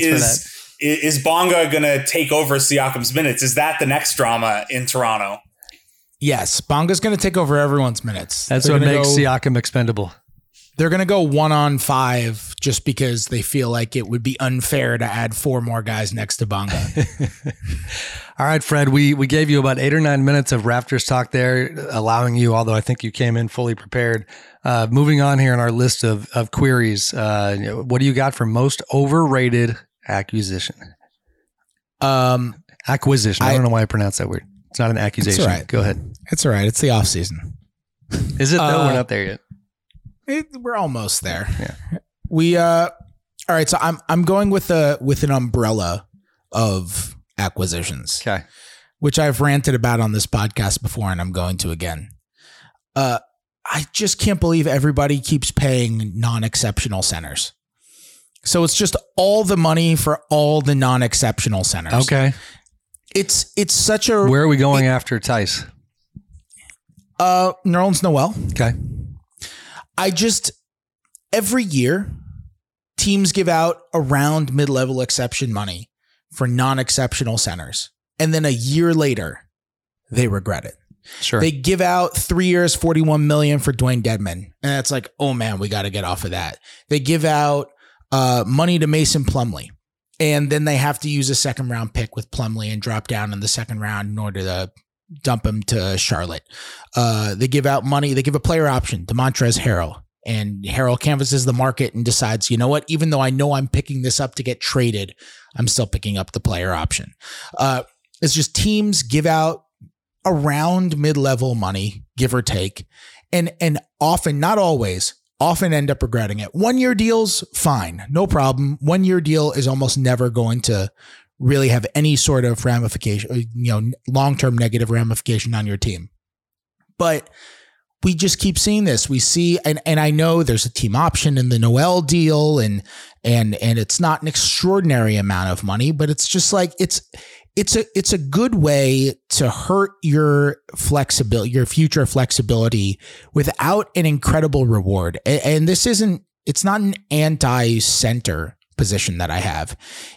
is Bonga going to take over Siakam's minutes? Is that the next drama in Toronto? Yes, Bonga's going to take over everyone's minutes. That's what makes Siakam expendable. They're going to go 1-on-5 just because they feel like it would be unfair to add 4 more guys next to Bonga. All right, Fred, we gave you about 8 or 9 minutes of Raptors talk there, allowing you, although I think you came in fully prepared. Moving on here in our list of queries, what do you got for most overrated acquisition? Acquisition. I don't know why I pronounced that word. It's not an accusation. Right. Go ahead. It's all right. It's the off season. Is it though? We're not there yet. We're almost there. Yeah. We all right. So I'm going with an umbrella of acquisitions. Okay. Which I've ranted about on this podcast before, and I'm going to again. I just can't believe everybody keeps paying non-exceptional centers. So it's just all the money for all the non-exceptional centers. Okay. It's such a... Where are we going after Tice? Nerlens Noel. Okay. Every year, teams give out around mid-level exception money for non-exceptional centers. And then a year later, they regret it. Sure. They give out 3 years, $41 million for Dwayne Dedmon. And it's like, oh man, we got to get off of that. They give out money to Mason Plumlee. And then they have to use a second round pick with Plumlee and drop down in the second round in order to dump him to Charlotte. They give out money. They give a player option to Montrezl Harrell, and Harrell canvasses the market and decides, you know what, even though I know I'm picking this up to get traded, I'm still picking up the player option. It's just teams give out around mid-level money, give or take, and often, not always, often end up regretting it. 1 year deals, fine, no problem. 1 year deal is almost never going to really have any sort of ramification, long-term negative ramification on your team. But we just keep seeing this. We see, and I know there's a team option in the Noel deal, and it's not an extraordinary amount of money, but it's just like it's a good way to hurt your flexibility, your future flexibility, without an incredible reward. And this it's not an anti-center position that I have.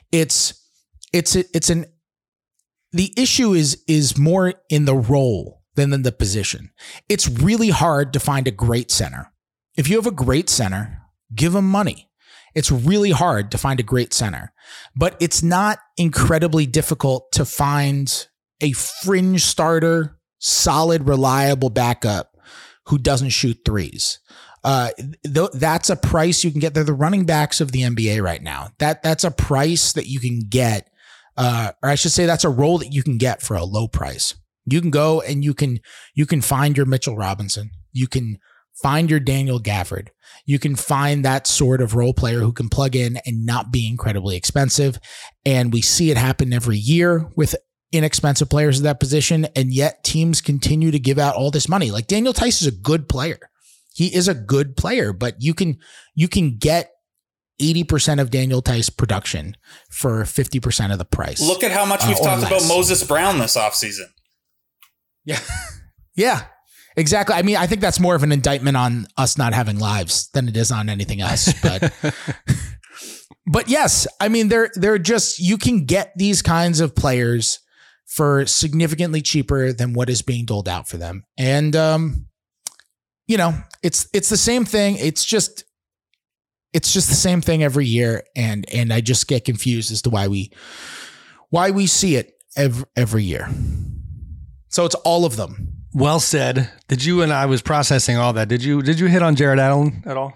The issue is more in the role than in the position. It's really hard to find a great center. If you have a great center, give them money. It's really hard to find a great center, but it's not incredibly difficult to find a fringe starter, solid, reliable backup who doesn't shoot threes. That's a price you can get. They're the running backs of the NBA right now. That's a price that you can get, or I should say that's a role that you can get for a low price. You can go and you can find your Mitchell Robinson. You can find your Daniel Gafford. You can find that sort of role player who can plug in and not be incredibly expensive. And we see it happen every year with inexpensive players at that position. And yet teams continue to give out all this money. Like Daniel Tice is a good player. He is a good player, but you can get 80% of Daniel Tice production for 50% of the price. Look at how much we've talked about Moses Brown this offseason. Yeah. Yeah. Exactly. I mean, I think that's more of an indictment on us not having lives than it is on anything else. But But yes, I mean, they're just, you can get these kinds of players for significantly cheaper than what is being doled out for them. And, it's the same thing. It's just the same thing every year. And I just get confused as to why we see it every year. So it's all of them. Well said. I was processing all that. Did you hit on Jared Allen at all?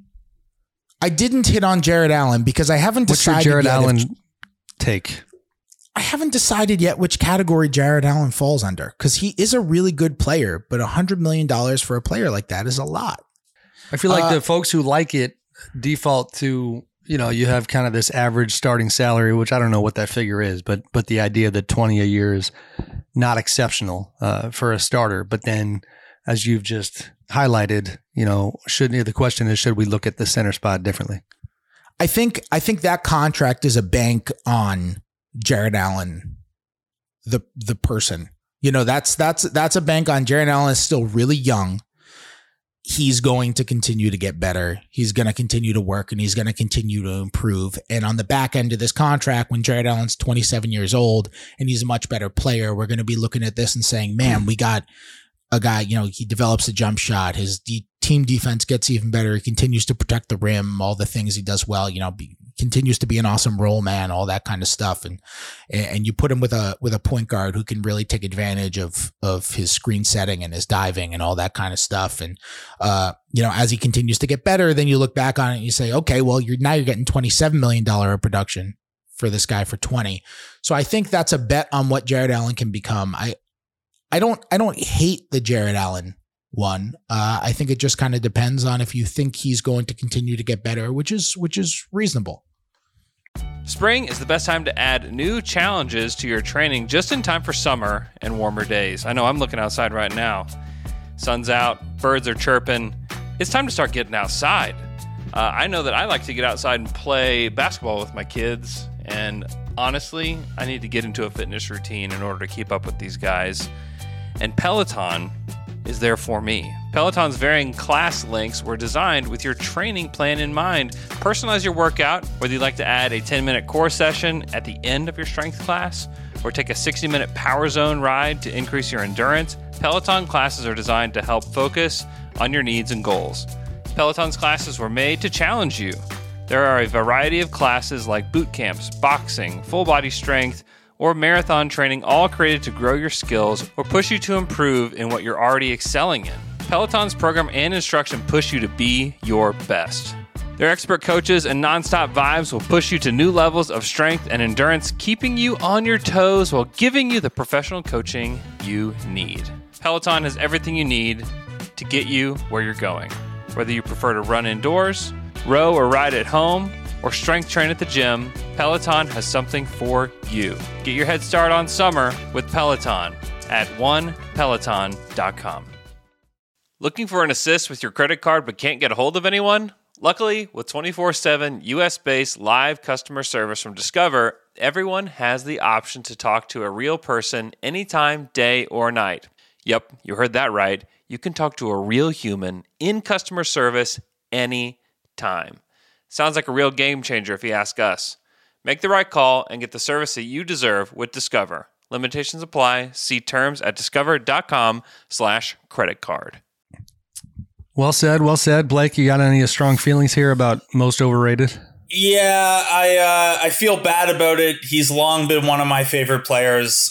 I didn't hit on Jared Allen because I haven't decided. What's your Jared Allen take? I haven't decided yet which category Jared Allen falls under, because he is a really good player, but $100 million for a player like that is a lot. I feel like the folks who like it default to, you have kind of this average starting salary, which I don't know what that figure is, but the idea that 20 a year is not exceptional for a starter. But then, as you've just highlighted, the question is, should we look at the center spot differently? I think that contract is a bank on Jared Allen, the person. That's a bank on Jared Allen. Is still really young. He's going to continue to get better. He's going to continue to work, and he's going to continue to improve. And on the back end of this contract, when Jared Allen's 27 years old and he's a much better player, we're going to be looking at this and saying, man, we got a guy, he develops a jump shot. His team defense gets even better. He continues to protect the rim, all the things he does well, continues to be an awesome role man, all that kind of stuff. And you put him with a point guard who can really take advantage of his screen setting and his diving and all that kind of stuff. And, as he continues to get better, then you look back on it and you say, okay, well, you're getting $27 million of production for this guy for 20. So I think that's a bet on what Jared Allen can become. I don't hate the Jared Allen one. I think it just kind of depends on if you think he's going to continue to get better, which is reasonable. Spring is the best time to add new challenges to your training just in time for summer and warmer days. I know I'm looking outside right now. Sun's out, birds are chirping. It's time to start getting outside. I know that I like to get outside and play basketball with my kids, and honestly, I need to get into a fitness routine in order to keep up with these guys. And Peloton is there for me. Peloton's varying class links were designed with your training plan in mind. Personalize your workout, whether you'd like to add a 10-minute core session at the end of your strength class or take a 60-minute power zone ride to increase your endurance. Peloton classes are designed to help focus on your needs and goals. Peloton's classes were made to challenge you. There are a variety of classes like boot camps, boxing, full body strength, or marathon training, all created to grow your skills or push you to improve in what you're already excelling in. Peloton's program and instruction push you to be your best. Their expert coaches and nonstop vibes will push you to new levels of strength and endurance, keeping you on your toes while giving you the professional coaching you need. Peloton has everything you need to get you where you're going. Whether you prefer to run indoors, row or ride at home, or strength train at the gym, Peloton has something for you. Get your head start on summer with Peloton at onepeloton.com. Looking for an assist with your credit card but can't get a hold of anyone? Luckily, with 24/7 US-based live customer service from Discover, everyone has the option to talk to a real person anytime, day or night. Yep, you heard that right. You can talk to a real human in customer service anytime. Sounds like a real game changer if you ask us. Make the right call and get the service that you deserve with Discover. Limitations apply. See terms at discover.com/creditcard. Well said. Well said. Blake, you got any strong feelings here about most overrated? Yeah, I feel bad about it. He's long been one of my favorite players.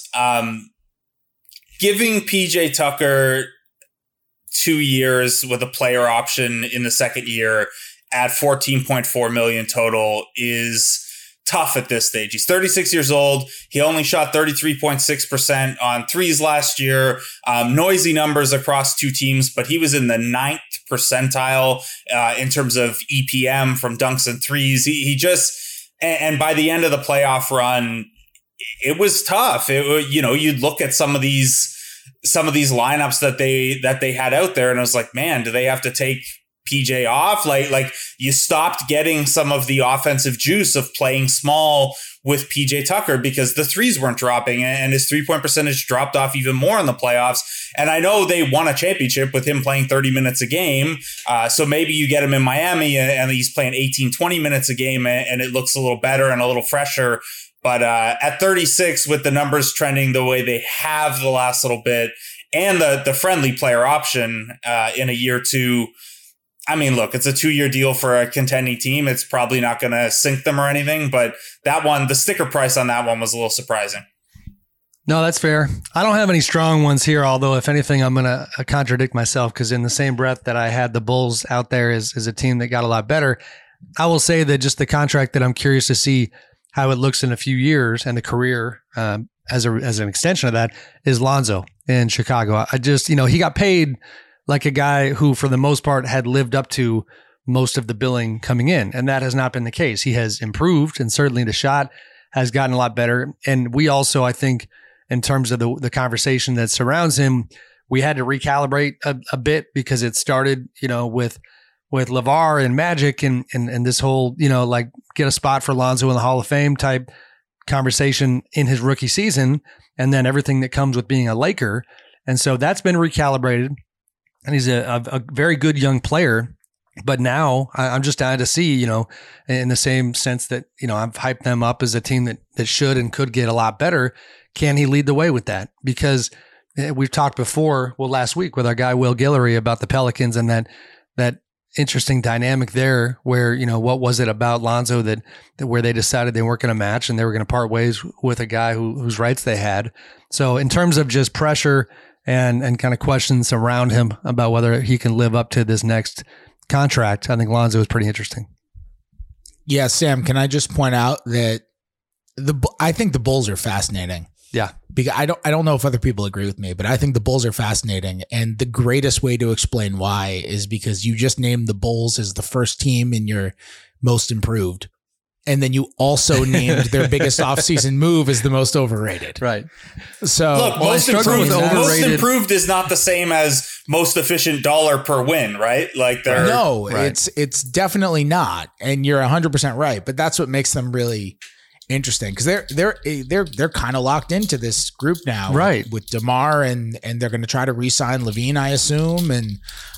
Giving PJ Tucker 2 years with a player option in the second year at $14.4 million total is tough at this stage. He's 36 years old. He only shot 33.6% on threes last year. Noisy numbers across two teams, but he was in the 9th percentile in terms of EPM from dunks and threes. He just, and by the end of the playoff run, it was tough. You'd look at some of these lineups that they had out there, and I was like, man, do they have to take PJ off? Like you stopped getting some of the offensive juice of playing small with PJ Tucker because the threes weren't dropping and his 3-point percentage dropped off even more in the playoffs. And I know they won a championship with him playing 30 minutes a game. So maybe you get him in Miami and he's playing 18, 20 minutes a game and it looks a little better and a little fresher. But at 36, with the numbers trending the way they have the last little bit and the friendly player option in a year or two, I mean, look, it's a 2-year deal for a contending team. It's probably not going to sink them or anything, but that one, the sticker price on that one was a little surprising. No, that's fair. I don't have any strong ones here, although if anything, I'm going to contradict myself because in the same breath that I had the Bulls out there as a team that got a lot better, I will say that just the contract that I'm curious to see how it looks in a few years and the career as an extension of that is Lonzo in Chicago. I just, he got paid like a guy who, for the most part, had lived up to most of the billing coming in. And that has not been the case. He has improved, and certainly the shot has gotten a lot better. And we also, I think, in terms of the conversation that surrounds him, we had to recalibrate a bit because it started, with LeVar and Magic and this whole, like get a spot for Lonzo in the Hall of Fame type conversation in his rookie season. And then everything that comes with being a Laker. And so that's been recalibrated. And he's a very good young player. But now I'm just dying to see, in the same sense that, I've hyped them up as a team that should and could get a lot better. Can he lead the way with that? Because we've talked before, last week with our guy, Will Guillory, about the Pelicans and that interesting dynamic there where, what was it about Lonzo that where they decided they weren't going to match and they were going to part ways with a guy whose rights they had. So in terms of just pressure and kind of questions around him about whether he can live up to this next contract, I think Lonzo is pretty interesting. Yeah, Sam, can I just point out that I think the Bulls are fascinating. Yeah. Because I don't know if other people agree with me, but I think the Bulls are fascinating. And the greatest way to explain why is because you just named the Bulls as the first team in your most improved. And then you also named their biggest offseason move as the most overrated. Right. So look, most improved is not the same as most efficient dollar per win, right? Like it's definitely not. And you're 100% right. But that's what makes them really interesting because they're kind of locked into this group now, right? With DeMar and they're going to try to re-sign Levine, I assume, and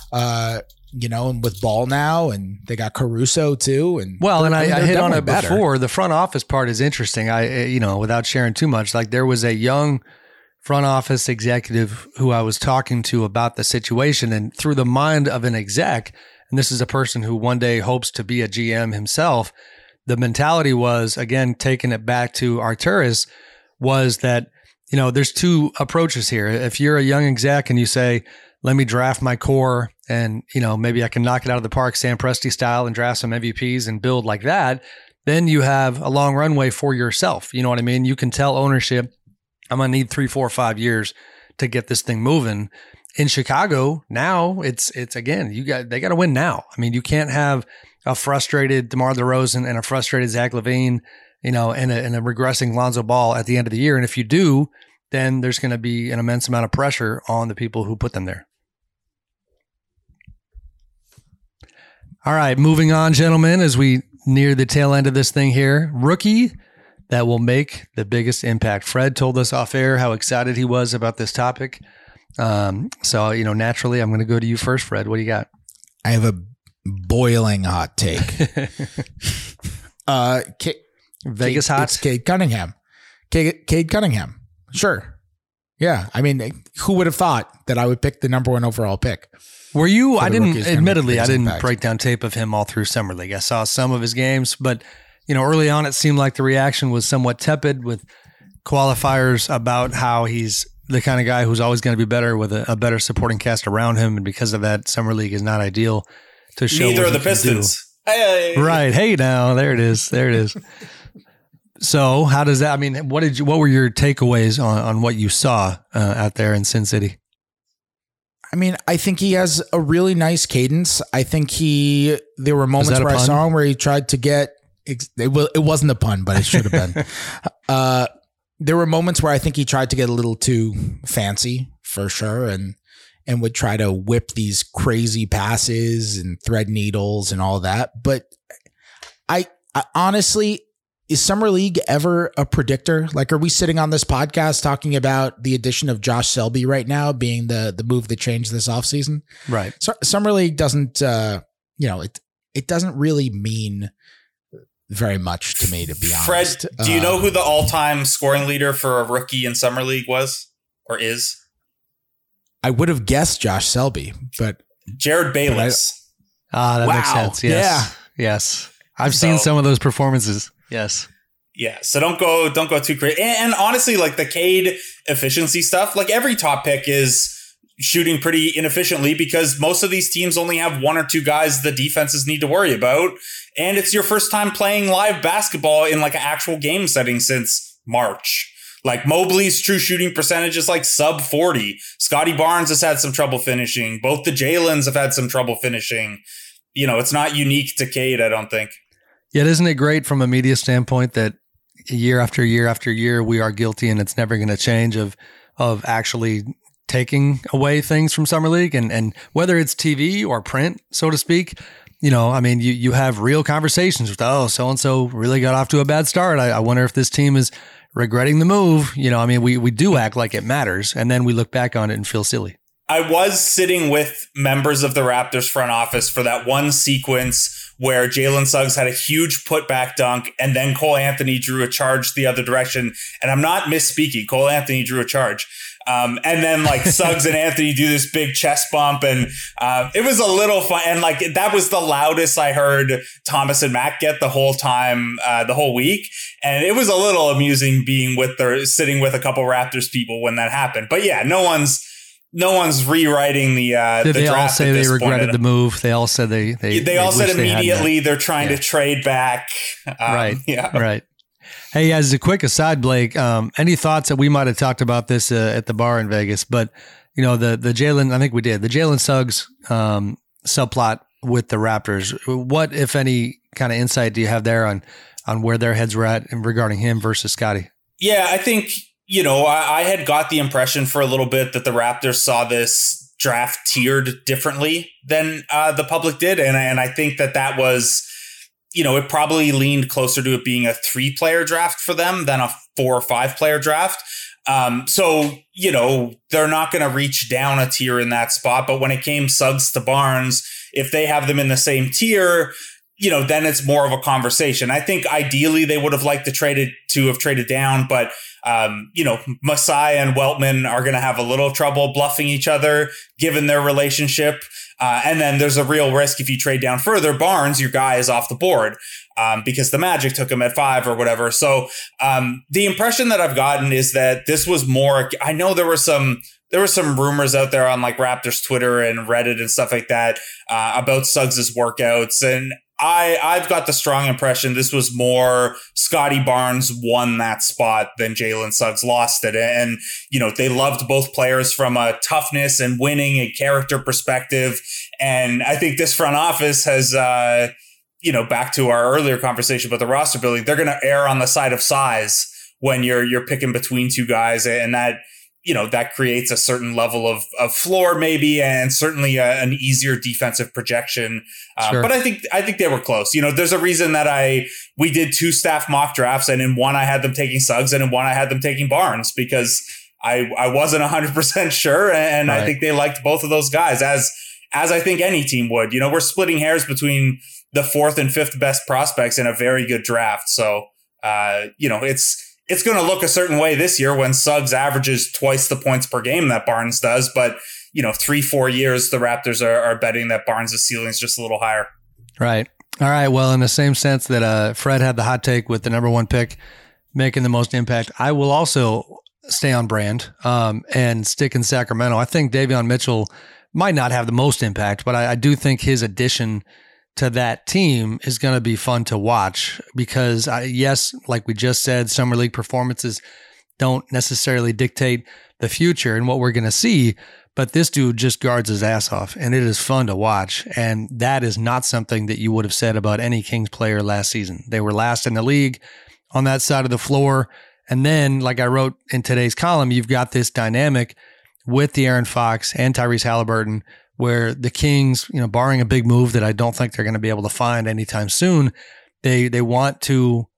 and with Ball now, and they got Caruso too. And I hit on it before. The front office part is interesting. Without sharing too much, like there was a young front office executive who I was talking to about the situation, and through the mind of an exec, and this is a person who one day hopes to be a GM himself. The mentality was, again, taking it back to Arturas, was that, there's two approaches here. If you're a young exec and you say, let me draft my core and, maybe I can knock it out of the park, Sam Presti style, and draft some MVPs and build like that, then you have a long runway for yourself. You know what I mean? You can tell ownership, I'm going to need 3, 4, 5 years to get this thing moving. In Chicago, now it's again, they got to win now. I mean, you can't have a frustrated DeMar DeRozan and a frustrated Zach LaVine, and a regressing Lonzo Ball at the end of the year. And if you do, then there's going to be an immense amount of pressure on the people who put them there. All right, moving on, gentlemen, as we near the tail end of this thing here. Rookie that will make the biggest impact. Fred told us off air how excited he was about this topic. So, naturally, I'm going to go to you first, Fred. What do you got? I have a boiling hot take. Vegas hot? It's Cade Cunningham. Cade Cunningham. Sure. Yeah. I mean, who would have thought that I would pick the number 1 overall pick? Were you? I didn't break down tape of him all through Summer League. I saw some of his games, but, early on it seemed like the reaction was somewhat tepid with qualifiers about how he's the kind of guy who's always going to be better with a better supporting cast around him. And because of that, Summer League is not ideal to show. Neither are the Pistons. Hey. Right. Hey, now there it is. So how does that, I mean, what were your takeaways on what you saw out there in Sin City? I mean, I think he has a really nice cadence. I think there were moments where I saw him where he tried to get, it wasn't a pun, but it should have been. There were moments where I think he tried to get a little too fancy for sure. And would try to whip these crazy passes and thread needles and all that. But I honestly, is Summer League ever a predictor? Like, are we sitting on this podcast talking about the addition of Josh Selby right now being the move that changed this offseason? Right. So, Summer League doesn't, it doesn't really mean very much to me, to be honest. Fred, do you know who the all-time scoring leader for a rookie in Summer League was or is? I would have guessed Josh Selby, but Jared Bayless. That makes sense. Yes. Yeah. Yes. I've seen some of those performances. Yes. Yeah. So don't go too crazy. And honestly, like the Cade efficiency stuff, like every top pick is shooting pretty inefficiently because most of these teams only have one or two guys the defenses need to worry about. And it's your first time playing live basketball in like an actual game setting since March. Like Mobley's true shooting percentage is like sub 40. Scotty Barnes has had some trouble finishing. Both the Jalen's have had some trouble finishing. It's not unique to Cade, I don't think. Yet isn't it great from a media standpoint that year after year after year we are guilty and it's never going to change of actually taking away things from Summer League and whether it's TV or print, so to speak, you have real conversations with, so-and-so really got off to a bad start. I wonder if this team is regretting the move. We do act like it matters and then we look back on it and feel silly. I was sitting with members of the Raptors front office for that one sequence where Jalen Suggs had a huge putback dunk and then Cole Anthony drew a charge the other direction. And I'm not misspeaking. Cole Anthony drew a charge. And then like Suggs and Anthony do this big chest bump and it was a little fun. And like that was the loudest I heard Thomas and Mac get the whole time, the whole week. And it was a little amusing sitting with a couple Raptors people when that happened. But yeah, no one's rewriting the Did the they draft all say they regretted the move? They all said they all said immediately they're trying to trade back. Right. Yeah. Right. Hey, as a quick aside, Blake, any thoughts that we might have talked about this at the bar in Vegas? But the Jalen, I think we did the Jalen Suggs subplot with the Raptors. What, if any, kind of insight do you have there on where their heads were at regarding him versus Scotty? Yeah, I think. I had got the impression for a little bit that the Raptors saw this draft tiered differently than the public did. And I think that was, it probably leaned closer to it being a 3-player draft for them than a 4 or 5-player draft. So they're not going to reach down a tier in that spot. But when it came Suggs to Barnes, if they have them in the same tier, then it's more of a conversation. I think ideally they would have liked to have traded down, but Masai and Weltman are going to have a little trouble bluffing each other given their relationship. And then there's a real risk if you trade down further, Barnes, your guy, is off the board because the Magic took him at 5 or whatever. So the impression that I've gotten is that this was more, I know there were some rumors out there on like Raptors Twitter and Reddit and stuff like that about Suggs' workouts. And I've got the strong impression this was more Scotty Barnes won that spot than Jalen Suggs lost it. And, they loved both players from a toughness and winning and character perspective. And I think this front office has, back to our earlier conversation about the roster building, they're going to err on the side of size when you're picking between two guys. And that, that creates a certain level of floor maybe, and certainly an easier defensive projection. Sure. But I think they were close. There's a reason that we did 2 staff mock drafts, and in one I had them taking Suggs and in one I had them taking Barnes because I wasn't 100% sure. And right. I think they liked both of those guys as I think any team would. We're splitting hairs between the 4th and 5th best prospects in a very good draft. So, it's going to look a certain way this year when Suggs averages twice the points per game that Barnes does. But, 3-4 years, the Raptors are betting that Barnes' ceiling is just a little higher. Right. All right. Well, in the same sense that Fred had the hot take with the number 1 pick making the most impact, I will also stay on brand and stick in Sacramento. I think Davion Mitchell might not have the most impact, but I do think his addition to that team is going to be fun to watch because yes, like we just said, Summer League performances don't necessarily dictate the future and what we're going to see, but this dude just guards his ass off and it is fun to watch. And that is not something that you would have said about any Kings player last season. They were last in the league on that side of the floor. And then, like I wrote in today's column, you've got this dynamic with De'Aaron Fox and Tyrese Halliburton where the Kings, barring a big move that I don't think they're going to be able to find anytime soon, they want to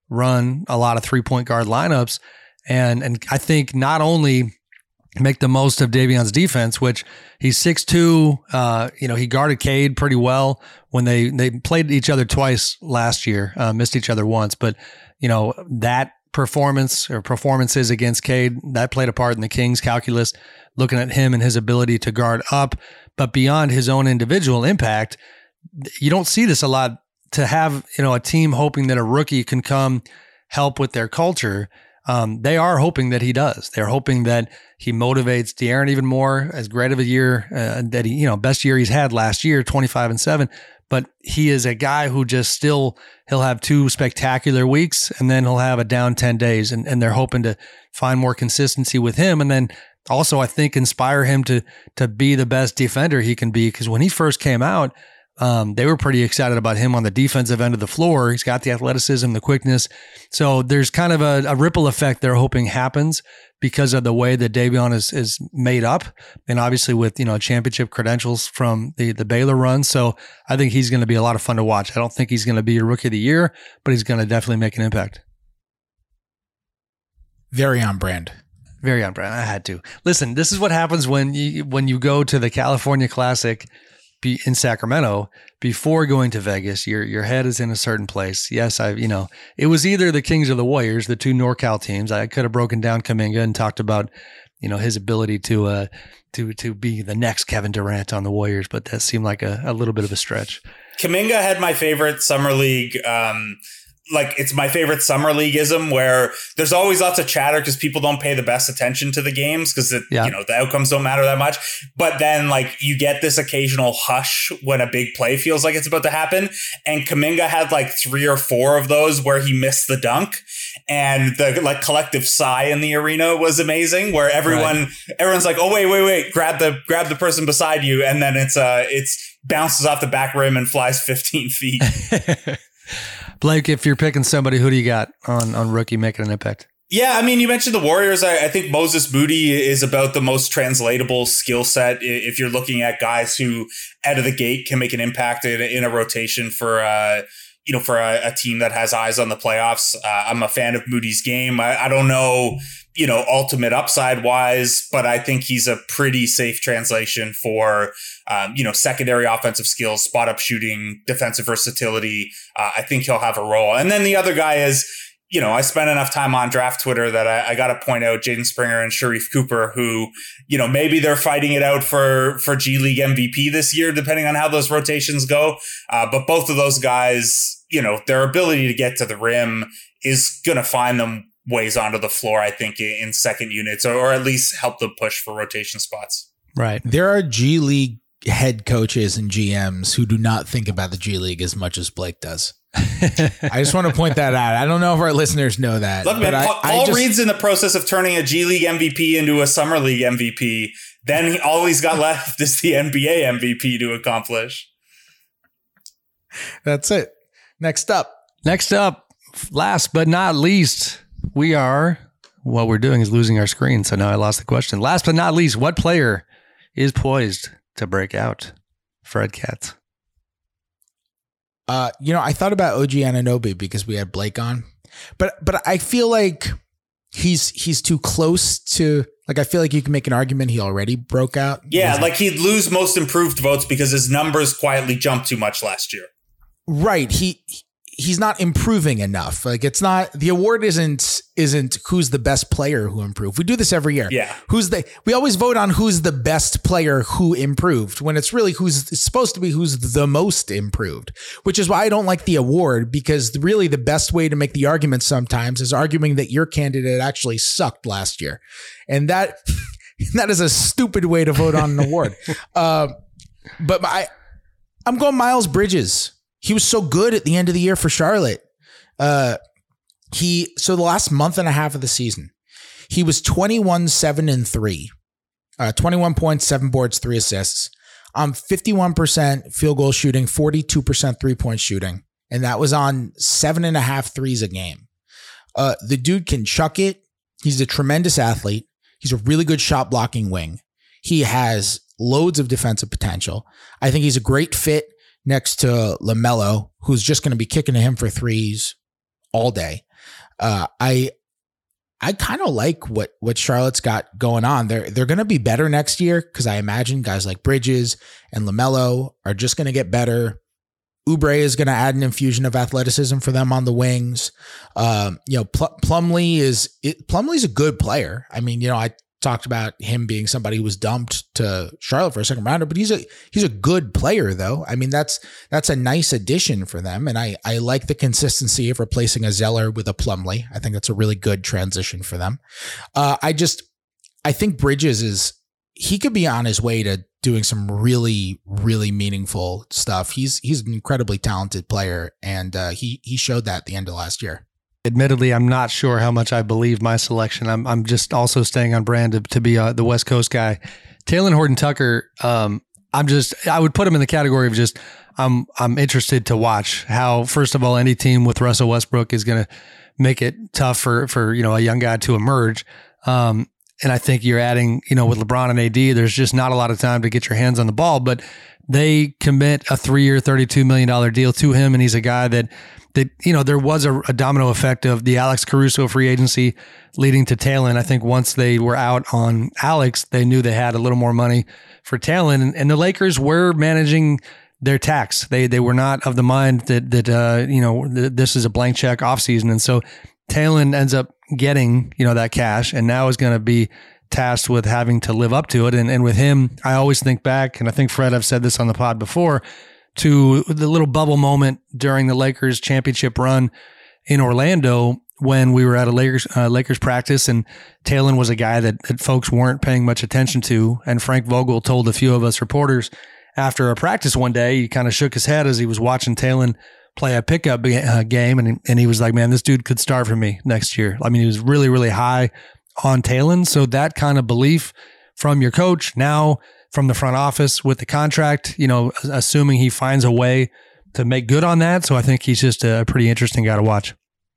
run a lot of 3-point guard lineups. And I think not only make the most of Davion's defense, which he's 6'2", he guarded Cade pretty well when they played each other twice last year, missed each other once. But, that performances against Cade, that played a part in the Kings calculus, looking at him and his ability to guard up. But beyond his own individual impact, you don't see this a lot, to have, a team hoping that a rookie can come help with their culture. They are hoping that he does. They're hoping that he motivates De'Aaron even more. As great of a year that he, best year he's had last year, 25-7. But he is a guy who just still, he'll have 2 spectacular weeks and then he'll have a down 10 days. And they're hoping to find more consistency with him. And then also, I think, inspire him to be the best defender he can be. Because when he first came out, they were pretty excited about him on the defensive end of the floor. He's got the athleticism, the quickness. So there's kind of a ripple effect they're hoping happens because of the way that Davion is made up. And obviously with, championship credentials from the Baylor run. So I think he's going to be a lot of fun to watch. I don't think he's going to be a rookie of the year, but he's going to definitely make an impact. Very on brand. Very on brand. I had to. Listen, this is what happens when you go to the California Classic in Sacramento before going to Vegas. Your head is in a certain place. Yes, it was either the Kings or the Warriors, the 2 NorCal teams. I could have broken down Kuminga and talked about, his ability to be the next Kevin Durant on the Warriors, but that seemed like a little bit of a stretch. Kuminga had my favorite summer league. It's my favorite summer leagueism where there's always lots of chatter because people don't pay the best attention to the games because the outcomes don't matter that much. But then you get this occasional hush when a big play feels like it's about to happen. And Kuminga had 3 or 4 of those where he missed the dunk, and the collective sigh in the arena was amazing. Where everyone's like, oh wait, grab the person beside you, and then it's bounces off the back rim and flies 15 feet. Blake, if you're picking somebody, who do you got on rookie making an impact? Yeah, I mean, you mentioned the Warriors. I think Moses Moody is about the most translatable skill set if you're looking at guys who out of the gate can make an impact in a rotation for a team that has eyes on the playoffs. I'm a fan of Moody's game. I don't know, ultimate upside wise, but I think he's a pretty safe translation for, secondary offensive skills, spot up shooting, defensive versatility. I think he'll have a role. And then the other guy is, I spent enough time on draft Twitter that I got to point out Jaden Springer and Sharif Cooper, who, maybe they're fighting it out for G League MVP this year, depending on how those rotations go. But both of those guys, their ability to get to the rim is going to find them ways onto the floor, I think, in second units, or at least help them push for rotation spots. Right. There are G League head coaches and GMs who do not think about the G League as much as Blake does. I just want to point that out. I don't know if our listeners know that. Look, man, Paul Reed's in the process of turning a G League MVP into a Summer League MVP. Then all he's got left is the NBA MVP to accomplish. That's it. Next up, last but not least, what we're doing is losing our screen. So now I lost the question. Last but not least, what player is poised to break out? Fred Katz. I thought about OG Anunoby because we had Blake on, but I feel like he's too close to, I feel like you can make an argument he already broke out. Yeah, he'd lose most improved votes because his numbers quietly jumped too much last year. Right. He's not improving enough. It's not, the award isn't who's the best player who improved. We do this every year. Yeah. We always vote on who's the best player who improved, when it's really it's supposed to be who's the most improved, which is why I don't like the award, because really the best way to make the argument sometimes is arguing that your candidate actually sucked last year. And that is a stupid way to vote on an award. But I'm going Miles Bridges. He was so good at the end of the year for Charlotte. So the last month and a half of the season, he was 21-7-3, 21 points, 7 boards, 3 assists, 51% field goal shooting, 42% 3-point shooting. And that was on 7.5 threes a game. The dude can chuck it. He's a tremendous athlete. He's a really good shot blocking wing. He has loads of defensive potential. I think he's a great fit next to LaMelo, who's just going to be kicking to him for threes all day. I kind of like what Charlotte's got going on. They're going to be better next year because I imagine guys like Bridges and LaMelo are just going to get better. Oubre is going to add an infusion of athleticism for them on the wings. Plumlee's a good player. I mean, I talked about him being somebody who was dumped to Charlotte for a second rounder, but he's a good player though. I mean, that's a nice addition for them. And I like the consistency of replacing a Zeller with a Plumlee. I think that's a really good transition for them. I think Bridges he could be on his way to doing some really, really meaningful stuff. He's an incredibly talented player, and he showed that at the end of last year. Admittedly, I'm not sure how much I believe my selection. I'm just also staying on brand to be the West Coast guy. Talen Horton-Tucker, I would put him in the category of just I'm interested to watch how, first of all, any team with Russell Westbrook is going to make it tough for a young guy to emerge. And I think you're adding, with LeBron and AD, there's just not a lot of time to get your hands on the ball, but they commit a 3-year, $32 million deal to him. And he's a guy that there was a domino effect of the Alex Caruso free agency leading to Talen. I think once they were out on Alex, they knew they had a little more money for Talen, and the Lakers were managing their tax. They were not of the mind that this is a blank check offseason. And so Talen ends up getting, that cash, and now is going to be tasked with having to live up to it. And with him, I always think back, and I think Fred, I've said this on the pod before, to the little bubble moment during the Lakers championship run in Orlando when we were at a Lakers practice, and Talen was a guy that folks weren't paying much attention to. And Frank Vogel told a few of us reporters after a practice one day, he kind of shook his head as he was watching Talen play a pickup game, and he was like, man, this dude could start for me next year. I mean, he was really, really high on Talen. So that kind of belief from your coach, now from the front office with the contract, assuming he finds a way to make good on that. So I think he's just a pretty interesting guy to watch.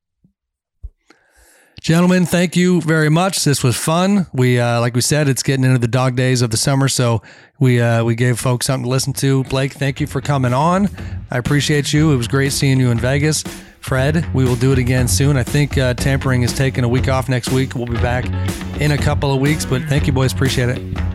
Gentlemen, thank you very much. This was fun. We, like we said, it's getting into the dog days of the summer, so we gave folks something to listen to. Blake, thank you for coming on. I appreciate you. It was great seeing you in Vegas. Fred, we will do it again soon. I think Tampering is taking a week off next week. We'll be back in a couple of weeks, but thank you, boys. Appreciate it.